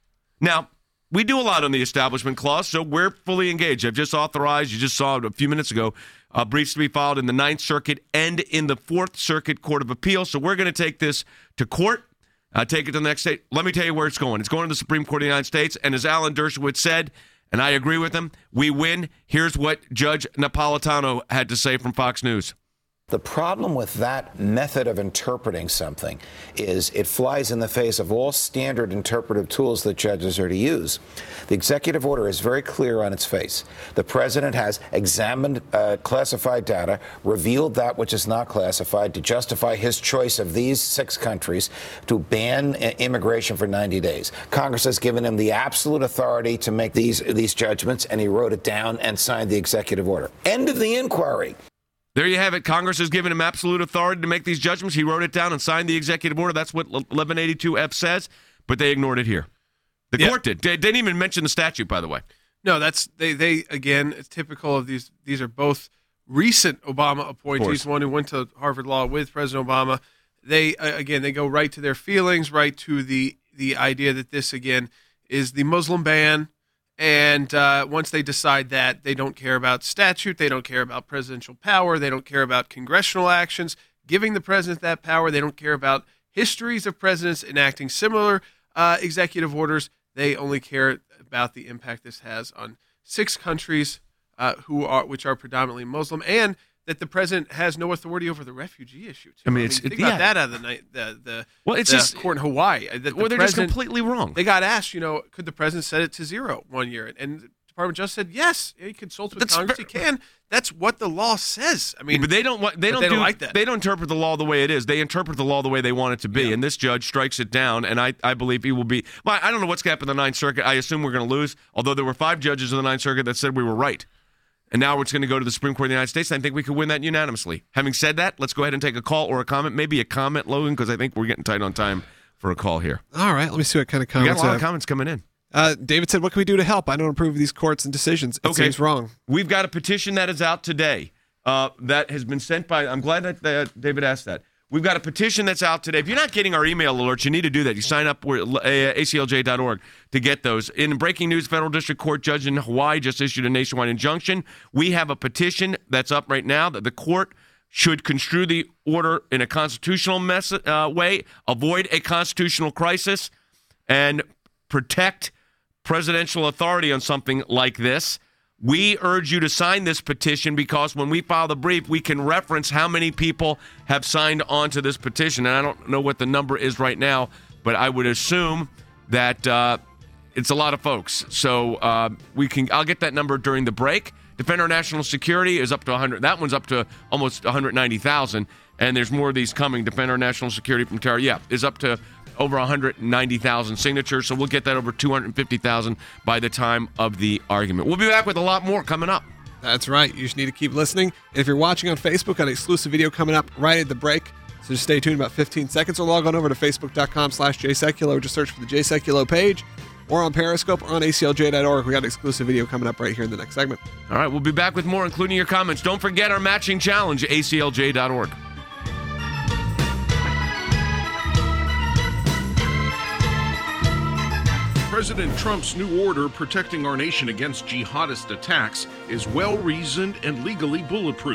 Now, we do a lot on the Establishment Clause, so we're fully engaged. I've just authorized, you just saw it a few minutes ago, uh, briefs to be filed in the Ninth Circuit and in the Fourth Circuit Court of Appeals. So we're going to take this to court, uh, take it to the next state. Let me tell you where it's going. It's going to the Supreme Court of the United States, and as Alan Dershowitz said, and I agree with him, we win. Here's what Judge Napolitano had to say from Fox News. The problem with that method of interpreting something is it flies in the face of all standard interpretive tools that judges are to use. The executive order is very clear on its face. The president has examined uh, classified data, revealed that which is not classified to justify his choice of these six countries to ban uh, immigration for ninety days. Congress has given him the absolute authority to make these, these judgments, and he wrote it down and signed the executive order. End of the inquiry. There you have it. Congress has given him absolute authority to make these judgments. He wrote it down and signed the executive order. That's what eleven eighty-two F says, but they ignored it here. The Yeah. court did. They didn't even mention the statute, by the way. No, that's they. They again, it's typical of these. These are both recent Obama appointees. One who went to Harvard Law with President Obama. They uh, again, they go right to their feelings, right to the the idea that this again is the Muslim ban. And uh, once they decide that, they don't care about statute, they don't care about presidential power, they don't care about congressional actions giving the president that power, they don't care about histories of presidents enacting similar uh, executive orders. They only care about the impact this has on six countries uh, who are which are predominantly Muslim, and that the president has no authority over the refugee issue. Too. I mean, it's- think it- about yeah. that out of the night. The the Well, it's the just- court in Hawaii. That the Well, they're just president- completely wrong. They got asked, you know, could the president set it to zero one year? And the Department of Justice said yes. He consults with That's Congress. ver- He can. That's what the law says. I mean, but they don't want. They but don't. they do, don't like that. They don't interpret the law the way it is. They interpret the law the way they want it to be. And this judge strikes it down. And I, I believe he will be. Well, I don't know what's going to happen in the Ninth Circuit. I assume we're going to lose. Although there were five judges in the Ninth Circuit that said we were right. And now it's going to go to the Supreme Court of the United States. And I think we could win that unanimously. Having said that, let's go ahead and take a call or a comment. Maybe a comment, Logan, because I think we're getting tight on time for a call here. All right, let me see what kind of We comments. got a lot I of have. comments coming in. Uh, David said, "What can we do to help? I don't approve of these courts and decisions. It Okay. seems wrong." We've got a petition that is out today uh, that has been sent by, I'm glad that uh, David asked that. We've got a petition that's out today. If you're not getting our email alerts, you need to do that. You sign up at A C L J dot org to get those. In breaking news, federal district court judge in Hawaii just issued a nationwide injunction. We have a petition that's up right now that the court should construe the order in a constitutional mess, uh, way, avoid a constitutional crisis, and protect presidential authority on something like this. We urge you to sign this petition because when we file the brief, we can reference how many people have signed on to this petition. And I don't know what the number is right now, but I would assume that uh, it's a lot of folks. So uh, we can. I'll get that number during the break. Defend Our National Security is up to one hundred. That one's up to almost one hundred ninety thousand. And there's more of these coming. Defend Our National Security from terror. Yeah, is up to over one hundred ninety thousand signatures, so we'll get that over two hundred fifty thousand by the time of the argument. We'll be back with a lot more coming up. That's right. You just need to keep listening. And if you're watching on Facebook, got an exclusive video coming up right at the break. So just stay tuned about fifteen seconds or log on over to facebook.com slash jseculo. Just search for the Jay Sekulow page or on Periscope or on A C L J dot org. We got an exclusive video coming up right here in the next segment. All right, we'll be back with more, including your comments. Don't forget our matching challenge, A C L J dot org. President Trump's new order protecting our nation against jihadist attacks is well-reasoned and legally bulletproof.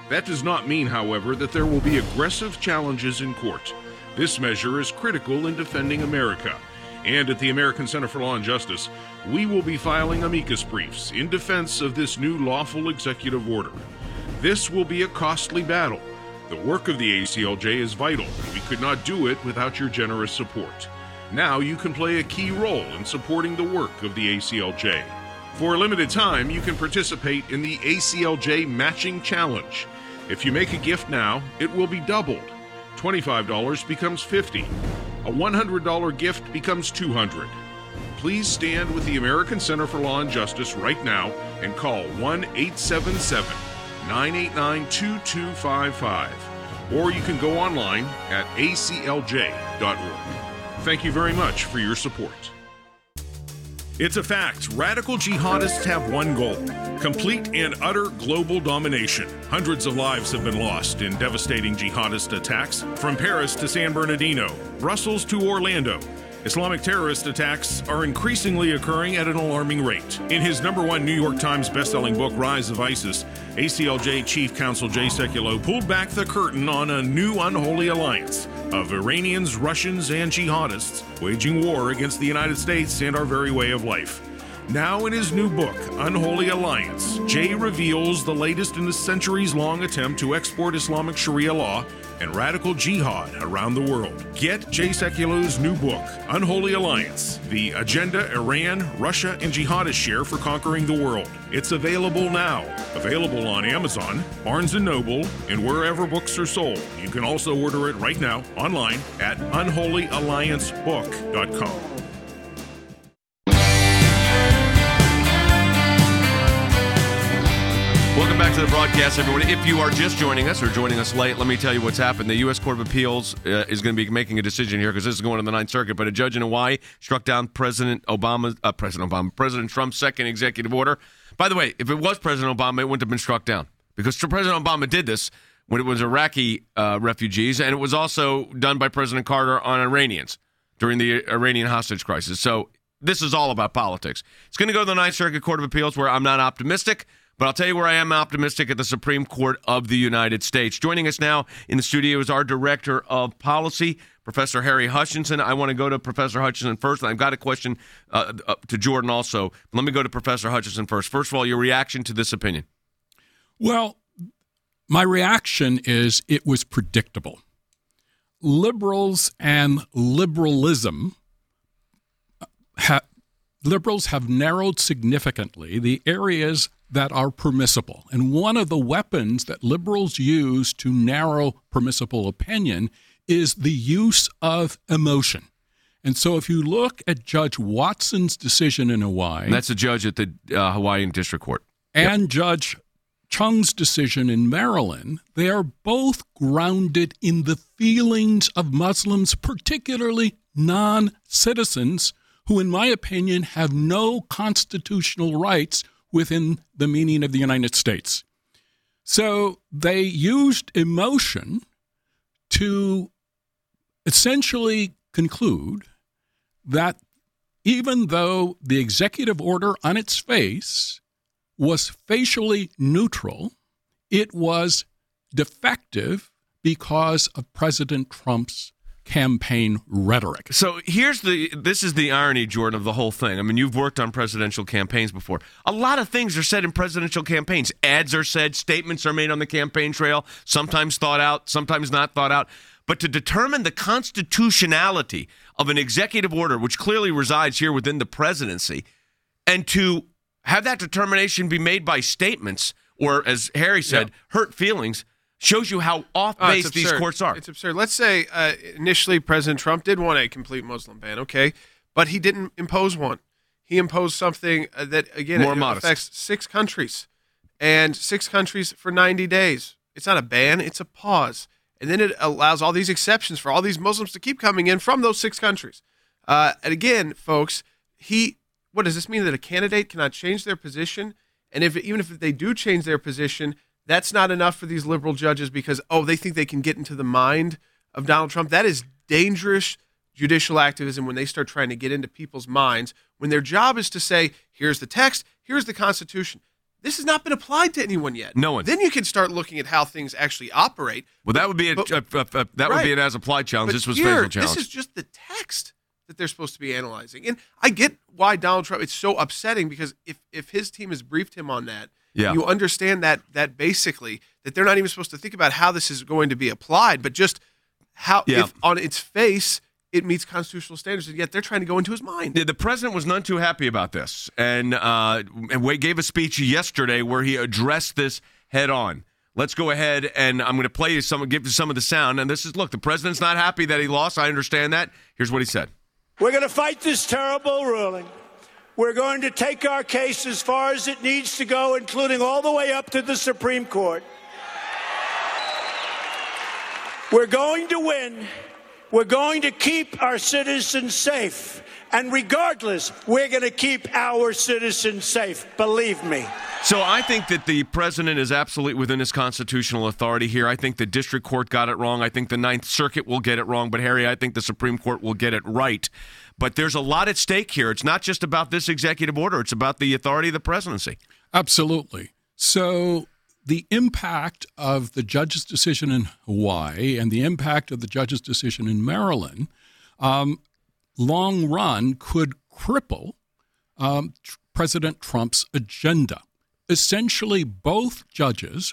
That does not mean, however, that there will be aggressive challenges in court. This measure is critical in defending America. And at the American Center for Law and Justice, we will be filing amicus briefs in defense of this new lawful executive order. This will be a costly battle. The work of the A C L J is vital. We could not do it without your generous support. Now you can play a key role in supporting the work of the A C L J. For a limited time, you can participate in the A C L J Matching Challenge. If you make a gift now, it will be doubled. twenty-five dollars becomes fifty dollars. A one hundred dollars gift becomes two hundred dollars. Please stand with the American Center for Law and Justice right now and call one eight seven seven, nine eight nine, two two five five. Or you can go online at A C L J dot org. Thank you very much for your support. It's a fact. Radical jihadists have one goal: complete and utter global domination. Hundreds of lives have been lost in devastating jihadist attacks, from Paris to San Bernardino, Brussels to Orlando. Islamic terrorist attacks are increasingly occurring at an alarming rate. In his number one New York Times bestselling book, Rise of ISIS, A C L J Chief Counsel Jay Sekulow pulled back the curtain on a new unholy alliance of Iranians, Russians, and jihadists waging war against the United States and our very way of life. Now in his new book, Unholy Alliance, Jay reveals the latest in a centuries-long attempt to export Islamic Sharia law and radical jihad around the world. Get Jay Sekulow's new book, Unholy Alliance, the agenda Iran, Russia, and jihadists share for conquering the world. It's available now. Available on Amazon, Barnes and Noble, and wherever books are sold. You can also order it right now online at unholy alliance book dot com. Welcome back to the broadcast, everyone. If you are just joining us or joining us late, let me tell you what's happened. The U S Court of Appeals uh, is going to be making a decision here because this is going to the Ninth Circuit. But a judge in Hawaii struck down President Obama, uh, President Obama, President Trump's second executive order. By the way, if it was President Obama, it wouldn't have been struck down because President Obama did this when it was Iraqi uh, refugees, and it was also done by President Carter on Iranians during the Iranian hostage crisis. So this is all about politics. It's going to go to the Ninth Circuit Court of Appeals, where I'm not optimistic. But I'll tell you where I am optimistic, at the Supreme Court of the United States. Joining us now in the studio is our Director of Policy, Professor Harry Hutchinson. I want to go to Professor Hutchinson first, and I've got a question uh, uh, to Jordan also. Let me go to Professor Hutchinson first. First of all, your reaction to this opinion. Well, my reaction is it was predictable. Liberals and liberalism ha- liberals have narrowed significantly the areas that are permissible. And one of the weapons that liberals use to narrow permissible opinion is the use of emotion. And so if you look at Judge Watson's decision in Hawaii... And that's a judge at the uh, Hawaiian District Court. And yep. Judge Chung's decision in Maryland, they are both grounded in the feelings of Muslims, particularly non-citizens, who, in my opinion, have no constitutional rights within the meaning of the United States. So they used emotion to essentially conclude that even though the executive order on its face was facially neutral, it was defective because of President Trump's campaign rhetoric. So here's the, this is the irony, Jordan, of the whole thing. I mean, you've worked on presidential campaigns before. A lot of things are said in presidential campaigns. Ads are said, statements are made on the campaign trail, sometimes thought out, sometimes not thought out. But to determine the constitutionality of an executive order, which clearly resides here within the presidency, and to have that determination be made by statements, or as Harry said, yeah. hurt feelings, shows you how off-base oh, these courts are. It's absurd. Let's say uh, initially President Trump did want a complete Muslim ban, okay, but he didn't impose one. He imposed something uh, that, again, More it, modest. affects six countries, and six countries for ninety days. It's not a ban, it's a pause. And then it allows all these exceptions for all these Muslims to keep coming in from those six countries. Uh, and again, folks, he, what does this mean, that a candidate cannot change their position? And if even if they do change their position, that's not enough for these liberal judges because, oh, they think they can get into the mind of Donald Trump. That is dangerous judicial activism when they start trying to get into people's minds, when their job is to say, here's the text, here's the Constitution. this has not been applied to anyone yet. No one. Then you can start looking at how things actually operate. Well, that would be a, But- a, a, a that right. would be an as-applied challenge. But This was here, facial challenge. This is just the text that they're supposed to be analyzing. And I get why Donald Trump, it's so upsetting because if, if his team has briefed him on that, Yeah. you understand that that basically that they're not even supposed to think about how this is going to be applied, but just how Yeah. if on its face it meets constitutional standards, and yet they're trying to go into his mind. Yeah, the president was none too happy about this, and uh, and Wade gave a speech yesterday where he addressed this head on. Let's go ahead, and I'm going to play you some, give you some of the sound. And this is, look, the president's not happy that he lost. I understand that. Here's what he said. We're going to fight this terrible ruling. We're going to take our case as far as it needs to go, including all the way up to the Supreme Court. We're going to win. We're going to keep our citizens safe. And regardless, we're going to keep our citizens safe. Believe me. So I think that the president is absolutely within his constitutional authority here. I think the district court got it wrong. I think the Ninth Circuit will get it wrong. But, Harry, I think the Supreme Court will get it right. But there's a lot at stake here. It's not just about this executive order. It's about the authority of the presidency. Absolutely. So the impact of the judge's decision in Hawaii and the impact of the judge's decision in Maryland, um, long run, could cripple um, tr- President Trump's agenda. Essentially, both judges'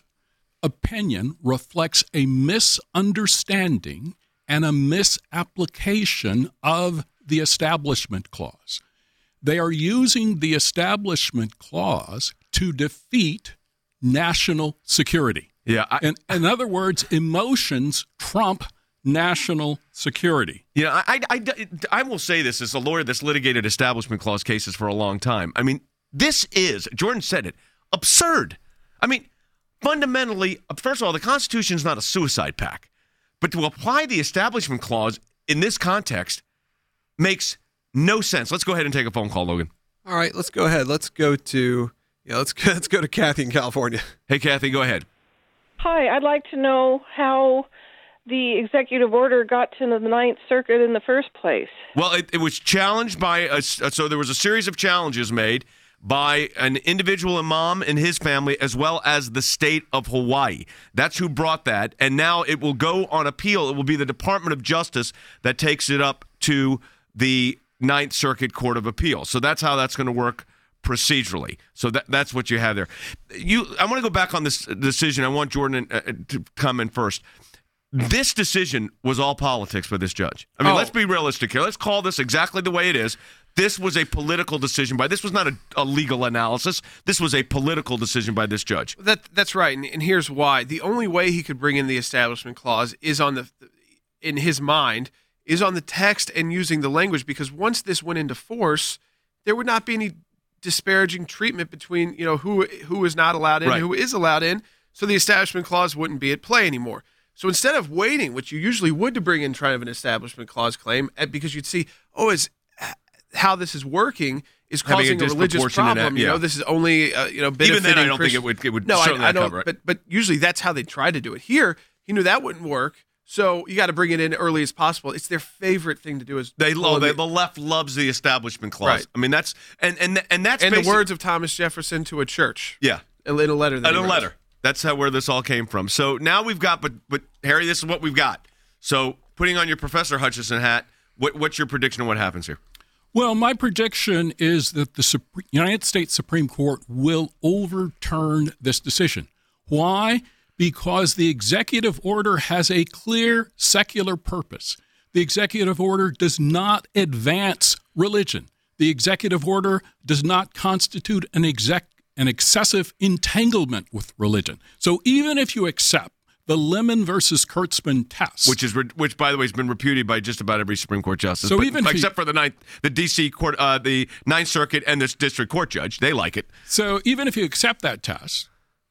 opinion reflects a misunderstanding and a misapplication of the Establishment Clause. They are using the Establishment Clause to defeat national security. Yeah. I, in, in other words, emotions trump national security. You know, I, I, I, I will say this as a lawyer that's litigated Establishment Clause cases for a long time. I mean, this is, Jordan said it, absurd. I mean, fundamentally, first of all, the Constitution is not a suicide pact. But to apply the Establishment Clause in this context makes no sense. Let's go ahead and take a phone call, Logan. All right, let's go ahead. Let's go to yeah, let's go, let's go to Kathy in California. Hey, Kathy, go ahead. Hi, I'd like to know how the executive order got to the Ninth Circuit in the first place. Well, it, it was challenged by a, so there was a series of challenges made by an individual imam and his family, as well as the state of Hawaii. That's who brought that, and now it will go on appeal. It will be the Department of Justice that takes it up to the Ninth Circuit Court of Appeal. So that's how that's going to work procedurally. So that that's what you have there. You, I want to go back on this decision. I want Jordan uh, to come in first. This decision was all politics for this judge. I mean, Oh. let's be realistic here. Let's call this exactly the way it is. This was a political decision by, this was not a, a legal analysis. This was a political decision by this judge. That that's right, and, and here's why. The only way he could bring in the Establishment Clause is on the, in his mind, is on the text and using the language, because once this went into force, there would not be any disparaging treatment between, you know, who who is not allowed in Right. and who is allowed in, so the Establishment Clause wouldn't be at play anymore. So instead of waiting, which you usually would to bring in kind of an Establishment Clause claim, eh, because you'd see, oh, is how this is working is Having a causing a, religious disproportionate, problem. yeah. You know, this is only uh, you know benefiting Even then, I don't think Christian- it would, it would no, certainly I, I not don't. cover it. But but usually that's how they try to do it. Here, he knew that wouldn't work, so you got to bring it in early as possible. It's their favorite thing to do. Is They pull love in they, the left loves the Establishment Clause. Right. I mean, that's and and and that's and the basic- words of Thomas Jefferson to a church. Yeah, in a letter. That in he a wrote. letter. That's how where this all came from. So now we've got, but but Harry, this is what we've got. So putting on your Professor Hutchison hat, what what's your prediction of what happens here? Well, my prediction is that the Sup- United States Supreme Court will overturn this decision. Why? Because the executive order has a clear secular purpose. The executive order does not advance religion. The executive order does not constitute an exec- an excessive entanglement with religion. So even if you accept the Lemon versus Kurtzman test, Which is re- which, by the way, has been repudiated by just about every Supreme Court justice. So but- even if you- except for the ninth, the D C court, uh, the Ninth Circuit, and this district court judge, they like it. So even if you accept that test,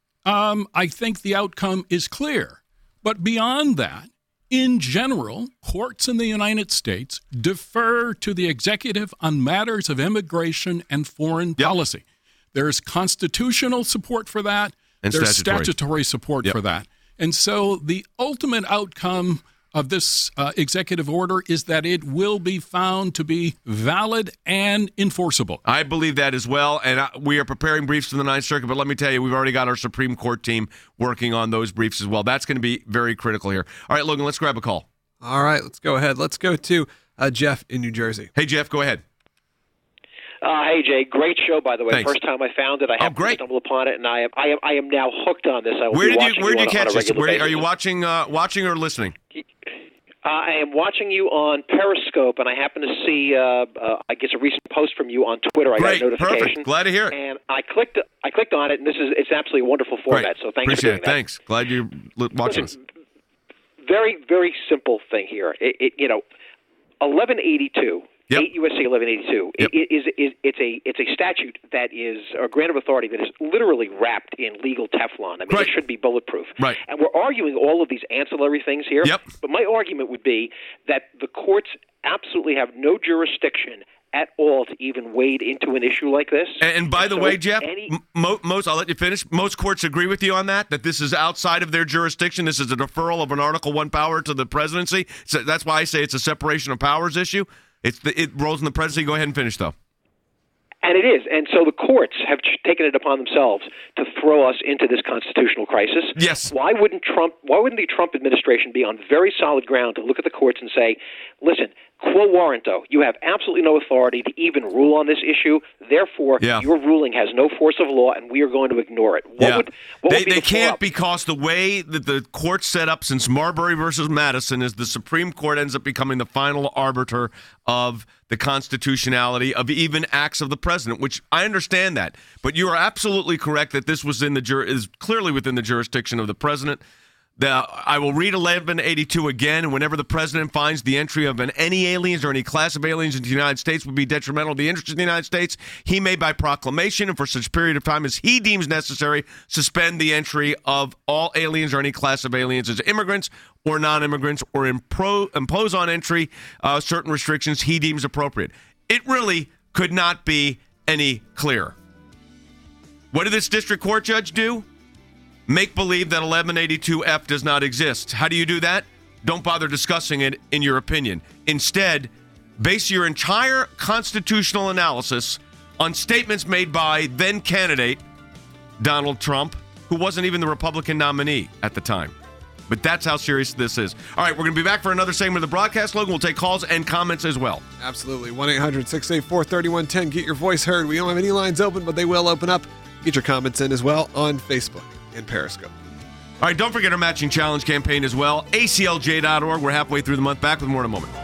um, I think the outcome is clear. But beyond that, in general, courts in the United States defer to the executive on matters of immigration and foreign policy. There's constitutional support for that. And There's statutory. statutory support Yep. for that. And so the ultimate outcome of this uh, executive order is that it will be found to be valid and enforceable. I believe that as well, and I, we are preparing briefs for the Ninth Circuit, but let me tell you, we've already got our Supreme Court team working on those briefs as well. That's going to be very critical here. All right, Logan, let's grab a call. All right, let's go ahead. Let's go to uh, Jeff in New Jersey. Hey, Jeff, go ahead. Uh, hey Jay, great show by the way. Thanks. First time I found it, I Oh, happened great. to stumble upon it, and I am I am I am now hooked on this. I will Where be did watching you Where did you on, catch on a this? regular Where, basis. are you watching uh, watching or listening? Uh, I am watching you on Periscope, and I happen to see, uh, uh, I guess, a recent post from you on Twitter. I Great, got a notification. perfect. Glad to hear it. And I clicked, I clicked on it, and this is it's absolutely a wonderful format. Great. So thanks Appreciate for doing it. that. Thanks. Glad you're li- watching Listen, very, very simple thing here. It, it, you know, eleven eighty-two. Yep. eight U S C eleven eighty-two Yep. is, is, is it's a it's a statute that is a grant of authority that is literally wrapped in legal Teflon. I mean, Right. it should be bulletproof. Right. And we're arguing all of these ancillary things here. Yep. But my argument would be that the courts absolutely have no jurisdiction at all to even wade into an issue like this. And, and by the So way, if Jeff, any- m- mo- most I'll let you finish. Most courts agree with you on that. That this is outside of their jurisdiction. This is a deferral of an Article One power to the presidency. So that's why I say it's a separation of powers issue. It's the, it rolls in the presidency. Go ahead and finish, though. And it is. And so the courts have ch- taken it upon themselves to throw us into this constitutional crisis. Yes. Why wouldn't Trump, why wouldn't the Trump administration be on very solid ground to look at the courts and say, listen, quo warranto, you have absolutely no authority to even rule on this issue. Therefore, Yeah. your ruling has no force of law, and we are going to ignore it. What yeah. would, what they would be they the can't follow-up? because the way that the court's set up since Marbury versus Madison is the Supreme Court ends up becoming the final arbiter of the constitutionality of even acts of the president, which I understand that. But you are absolutely correct that this was in the jur- is clearly within the jurisdiction of the president. The, I will read eleven eighty-two again. Whenever the president finds the entry of an, any aliens or any class of aliens into the United States would be detrimental to the interests of the United States, he may, by proclamation and for such period of time as he deems necessary, suspend the entry of all aliens or any class of aliens as immigrants or non-immigrants, or impro- impose on entry uh, certain restrictions he deems appropriate. It really could not be any clearer. What did this district court judge do? Make believe that eleven eighty-two F does not exist. How do you do that? Don't bother discussing it in your opinion. Instead, base your entire constitutional analysis on statements made by then candidate Donald Trump, who wasn't even the Republican nominee at the time. But that's how serious this is. All right, we're going to be back for another segment of the broadcast. Logan, we'll take calls and comments as well. Absolutely. one eight hundred six eight four three one one zero. Get your voice heard. We don't have any lines open, but they will open up. Get your comments in as well on Facebook and Periscope. All right, don't forget our matching challenge campaign as well. A C L J dot org. We're halfway through the month. Back with more in a moment.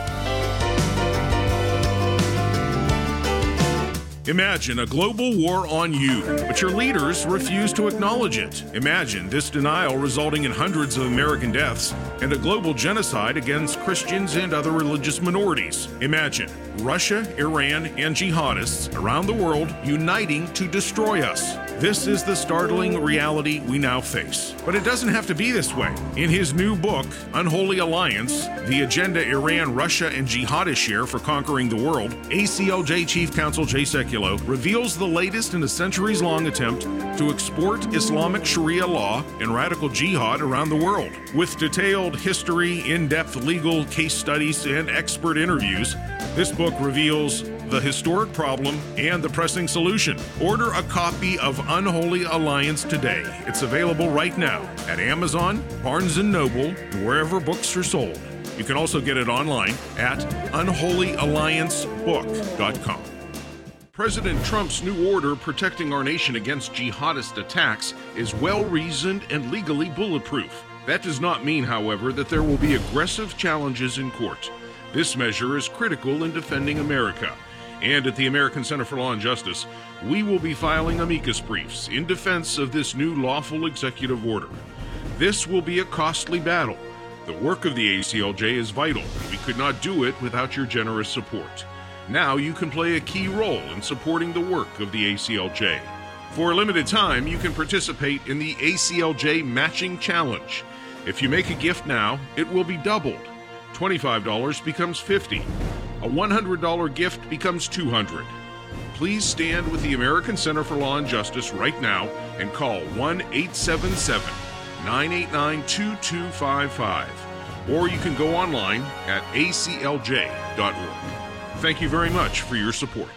Imagine a global war on you, but your leaders refuse to acknowledge it. Imagine this denial resulting in hundreds of American deaths and a global genocide against Christians and other religious minorities. Imagine Russia, Iran, and jihadists around the world uniting to destroy us. This is the startling reality we now face. But it doesn't have to be this way. In his new book, Unholy Alliance, The Agenda Iran, Russia, and Jihadists Share for Conquering the World, A C L J Chief Counsel Jay Sekulow reveals the latest in a centuries-long attempt to export Islamic Sharia law and radical jihad around the world. With detailed history, in-depth legal case studies, and expert interviews, this book reveals the historic problem and the pressing solution. Order a copy of Unholy Alliance today. It's available right now at Amazon, Barnes and Noble, and wherever books are sold. You can also get it online at unholy alliance book dot com. President Trump's new order protecting our nation against jihadist attacks is well-reasoned and legally bulletproof. That does not mean, however, that there will be aggressive challenges in court. This measure is critical in defending America. And at the American Center for Law and Justice, we will be filing amicus briefs in defense of this new lawful executive order. This will be a costly battle. The work of the A C L J is vital. We could not do it without your generous support. Now you can play a key role in supporting the work of the A C L J. For a limited time, you can participate in the A C L J Matching Challenge. If you make a gift now, it will be doubled. twenty-five dollars becomes fifty dollars. A one hundred dollars gift becomes two hundred dollars. Please stand with the American Center for Law and Justice right now and call one eight seven seven, nine eight nine, two two five five. or you can go online at a c l j dot org. Thank you very much for your support.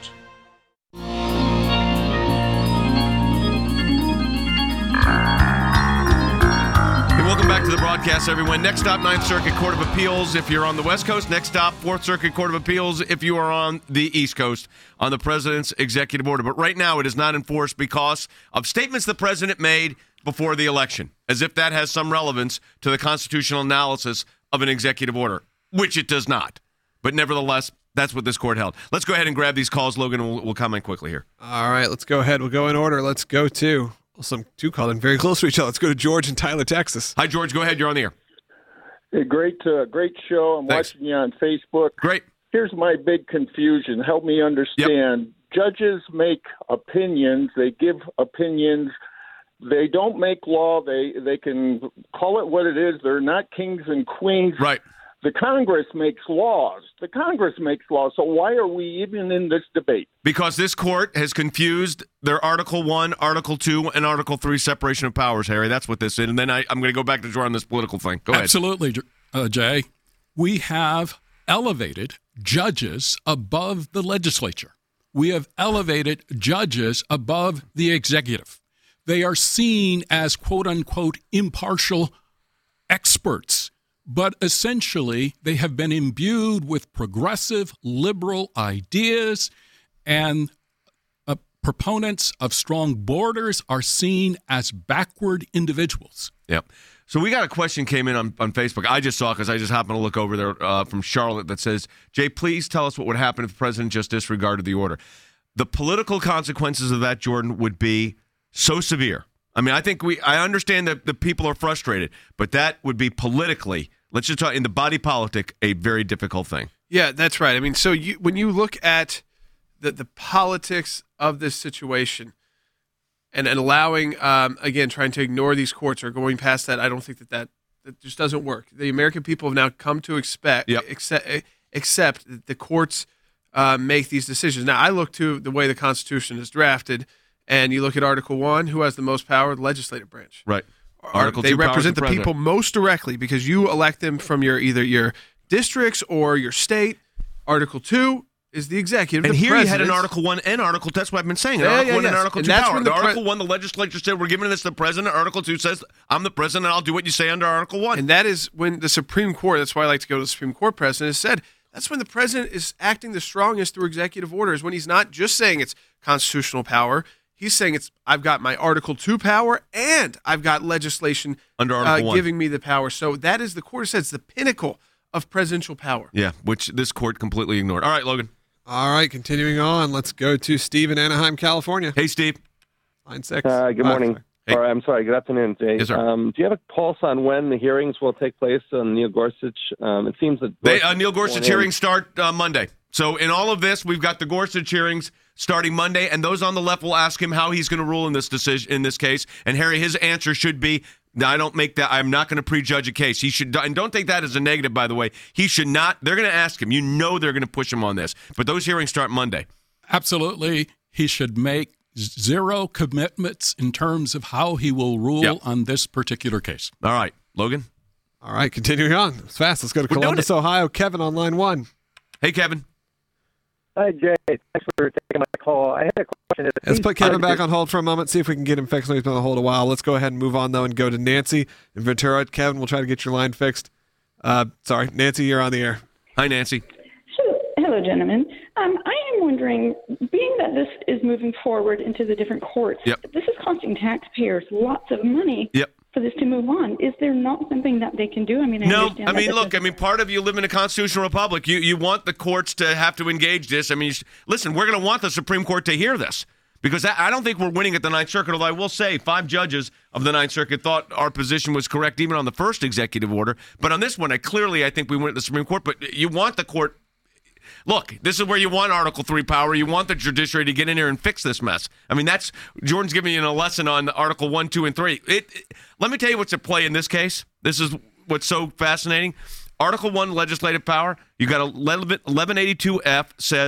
Welcome back to the broadcast, everyone. Next stop, Ninth Circuit Court of Appeals if you're on the West Coast. Next stop, Fourth Circuit Court of Appeals if you are on the East Coast on the president's executive order. But right now it is not enforced because of statements the president made before the election, as if that has some relevance to the constitutional analysis of an executive order, which it does not. But nevertheless, that's what this court held. Let's go ahead and grab these calls, Logan, and we'll, we'll comment quickly here. All right, let's go ahead. We'll go in order. Let's go to... Some two calling very close to each other. Let's go to George in Tyler, Texas. Hi, George. Go ahead. You're on the air. Hey, great, uh, great show. I'm Thanks. watching you on Facebook. Great. Here's my big confusion. Help me understand. Yep. Judges make opinions. They give opinions. They don't make law. They they can call it what it is. They're not kings and queens. Right. The Congress makes laws. The Congress makes laws. So why are we even in this debate? Because this court has confused their Article one, Article two, and Article three separation of powers, Harry. That's what this is. And then I, I'm going to go back to Jordan on this political thing. Go ahead. Absolutely, uh, Jay. We have elevated judges above the legislature. We have elevated judges above the executive. They are seen as, quote-unquote, impartial experts. But essentially, they have been imbued with progressive, liberal ideas, and uh, proponents of strong borders are seen as backward individuals. Yep. So we got a question came in on, on Facebook. I just saw because I just happened to look over there uh, from Charlotte that says, Jay, please tell us what would happen if the president just disregarded the order. The political consequences of that, Jordan, would be so severe. I mean, I think we, I understand that the people are frustrated, but that would be politically, let's just talk in the body politic, a very difficult thing. Yeah, that's right. I mean, so you, when you look at the, the politics of this situation and, and allowing, um, again, trying to ignore these courts or going past that, I don't think that that, that just doesn't work. The American people have now come to expect, yep. accept, accept that the courts uh, make these decisions. Now, I look to the way the Constitution is drafted, and you look at Article one, who has the most power? The legislative branch. Right. Article they represent the, the people most directly because you elect them from your either your districts or your state. Article two is the executive. And the here president. you had an Article one and Article two. That's what I've been saying. Yeah, Article yeah, one yes. and Article and two power. The, the pre- Article one, the legislature said, we're giving this to the president. Article two says, I'm the president, and I'll do what you say under Article one. And that is when the Supreme Court, that's why I like to go to the Supreme Court precedent, has said that's when the president is acting the strongest through executive orders, when he's not just saying it's constitutional power. He's saying it's I've got my Article two power and I've got legislation under Article uh, one giving me the power. So that is the court says it's the pinnacle of presidential power. Yeah, which this court completely ignored. All right, Logan. All right, continuing on. Let's go to Steve in Anaheim, California. Hey, Steve. Line six. Uh, good morning. Uh, hey. Or I'm sorry. Good afternoon, Jay. Yes, sir. Um, do you have a pulse on when the hearings will take place on Neil Gorsuch? Um, it seems that they, uh, Neil Gorsuch in. hearings start uh, Monday. So in all of this, we've got the Gorsuch hearings starting Monday, and those on the left will ask him how he's going to rule in this decision in this case. And Harry, his answer should be, I don't make that. I'm not going to prejudge a case. He should, and don't take that as a negative, by the way. He should not. They're going to ask him. You know they're going to push him on this. But those hearings start Monday. Absolutely, he should make zero commitments in terms of how he will rule yep. on this particular case. All right, Logan. All right, continuing on. It's fast. Let's go to We're Columbus, Ohio. Kevin on line one. Hey, Kevin. Hi, Jay. Thanks for taking my call. I had a question. Let's put Kevin back on hold for a moment, see if we can get him fixed. He's been on hold a while. Let's go ahead and move on, though, and go to Nancy in Ventura. Kevin, we'll try to get your line fixed. Uh, sorry, Nancy, you're on the air. Hi, Nancy. Hello, gentlemen. Um, I am wondering, being that this is moving forward into the different courts, yep. this is costing taxpayers lots of money. Yep. For this to move on, is there not something that they can do? I mean, I no. understand I mean, that look. I mean, part of you live in a constitutional republic. You you want the courts to have to engage this. I mean, you, listen, we're going to want the Supreme Court to hear this because I, I don't think we're winning at the Ninth Circuit. Although I will say, five judges of the Ninth Circuit thought our position was correct, even on the first executive order. But on this one, I clearly, I think we went at the Supreme Court. But you want the court. Look, this is where you want Article three power. You want the judiciary to get in here and fix this mess. I mean, that's Jordan's giving you a lesson on Article one, two, and three. It, it, let me tell you what's at play in this case. This is what's so fascinating. Article one, legislative power. You got eleven eighty-two F says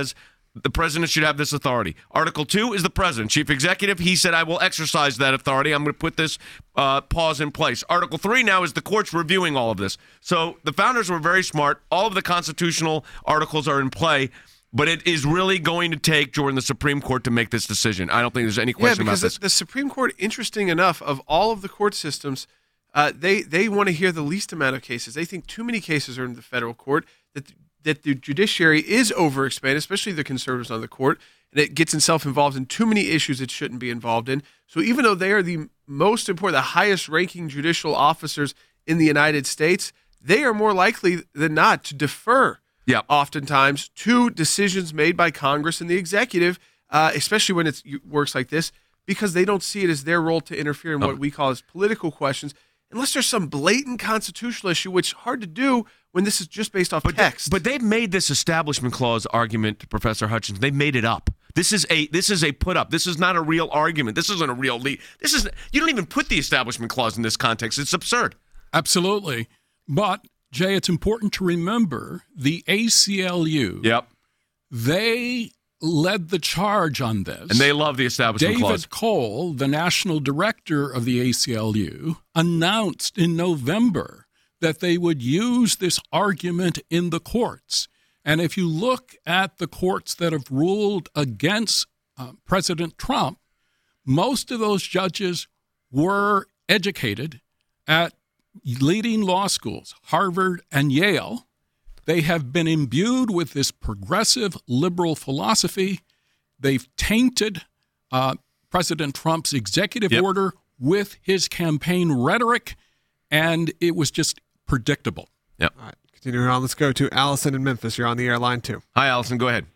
the president should have this authority. Article two is the president, chief executive. He said, I will exercise that authority. I'm going to put this uh, pause in place. Article three now is the courts reviewing all of this. So the founders were very smart. All of the constitutional articles are in play, but it is really going to take, Jordan, the Supreme Court to make this decision. I don't think there's any question yeah, about this. The, the Supreme Court, interesting enough, of all of the court systems, uh, they, they want to hear the least amount of cases. They think too many cases are in the federal court, that that the judiciary is overexpanded, especially the conservatives on the court, and it gets itself involved in too many issues it shouldn't be involved in. So even though they are the most important, the highest-ranking judicial officers in the United States, they are more likely than not to defer, yep. oftentimes, to decisions made by Congress and the executive, uh, especially when it works like this, because they don't see it as their role to interfere in what we call as political questions, unless there's some blatant constitutional issue, which is hard to do when this is just based off but text. They, but they've made this Establishment Clause argument, Professor Hutchins. They've made it up. This is a this is a put up. This is not a real argument. This isn't a real lead. This is you don't even put the Establishment Clause in this context. It's absurd. Absolutely. But Jay, it's important to remember the A C L U. Yep. They led the charge on this. And they love the Establishment David Clause. David Cole, the national director of the A C L U, announced in November that they would use this argument in the courts. And if you look at the courts that have ruled against uh, President Trump, most of those judges were educated at leading law schools, Harvard and Yale. They have been imbued with this progressive liberal philosophy. They've tainted uh, President Trump's executive yep. order with his campaign rhetoric, and it was just predictable. Yep. All right, continuing on, let's go to Allison in Memphis. You're on the air, line two. Hi, Allison. Go ahead.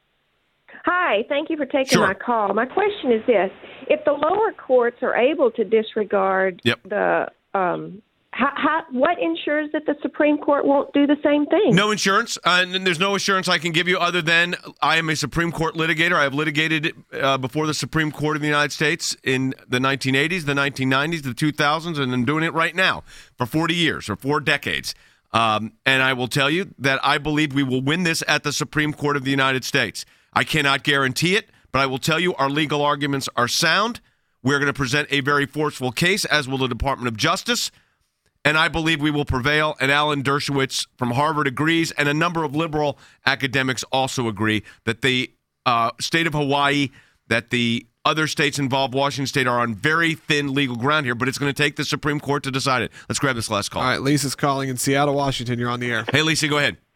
Hi, thank you for taking sure. my call. My question is this. If the lower courts are able to disregard yep. the um, how, how, what ensures that the Supreme Court won't do the same thing? No insurance. Uh, and there's no assurance I can give you other than I am a Supreme Court litigator. I have litigated uh, before the Supreme Court of the United States in the nineteen eighties, the nineteen nineties, the two thousands, and I'm doing it right now for forty years or four decades. Um, and I will tell you that I believe we will win this at the Supreme Court of the United States. I cannot guarantee it, but I will tell you our legal arguments are sound. We're going to present a very forceful case, as will the Department of Justice. And I believe we will prevail, and Alan Dershowitz from Harvard agrees, and a number of liberal academics also agree that the uh, state of Hawaii, that the other states involved, Washington State, are on very thin legal ground here, but it's going to take the Supreme Court to decide it. Let's grab this last call. All right, Lisa's calling in Seattle, Washington. You're on the air. Hey, Lisa, go ahead.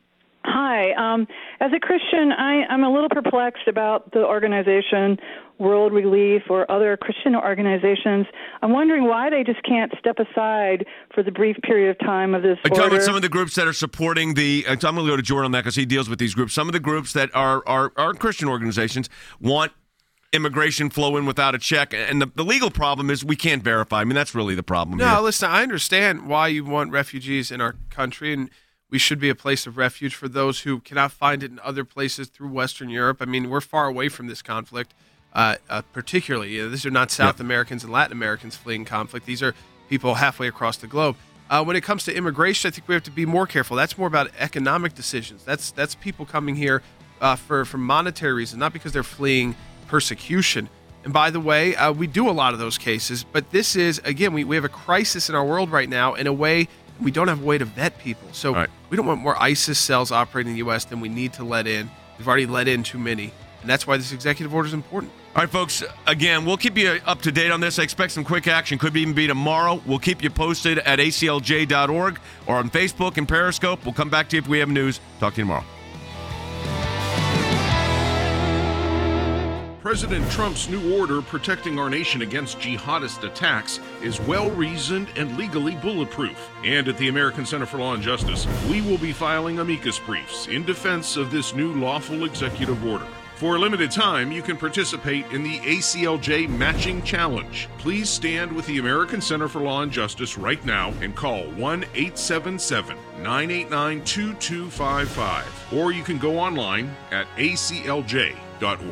Hi. Um, as a Christian, I, I'm a little perplexed about the organization World Relief or other Christian organizations. I'm wondering why they just can't step aside for the brief period of time of this I'm order. talking about some of the groups that are supporting the – I'm going to go to Jordan on that because he deals with these groups. Some of the groups that are, are, are Christian organizations want immigration flow in without a check. And the, the legal problem is we can't verify. I mean, that's really the problem No, here. listen, I understand why you want refugees in our country, and we should be a place of refuge for those who cannot find it in other places through Western Europe. I mean, we're far away from this conflict, uh, uh, particularly. You know, these are not South yep. Americans and Latin Americans fleeing conflict. These are people halfway across the globe. Uh, when it comes to immigration, I think we have to be more careful. That's more about economic decisions. That's that's people coming here uh, for, for monetary reasons, not because they're fleeing persecution. And by the way, uh, we do a lot of those cases, but this is, again, we, we have a crisis in our world right now in a way we don't have a way to vet people. So right. we don't want more ISIS cells operating in the U S than we need to let in. We've already let in too many, and that's why this executive order is important. All right, folks, again, we'll keep you up to date on this. I expect some quick action. Could even be tomorrow. We'll keep you posted at A C L J dot org or on Facebook and Periscope. We'll come back to you if we have news. Talk to you tomorrow. President Trump's new order protecting our nation against jihadist attacks is well-reasoned and legally bulletproof. And at the American Center for Law and Justice, we will be filing amicus briefs in defense of this new lawful executive order. For a limited time, you can participate in the A C L J Matching Challenge. Please stand with the American Center for Law and Justice right now and call one eight seven seven, nine eight nine, two two five five. Or you can go online at A C L J dot org.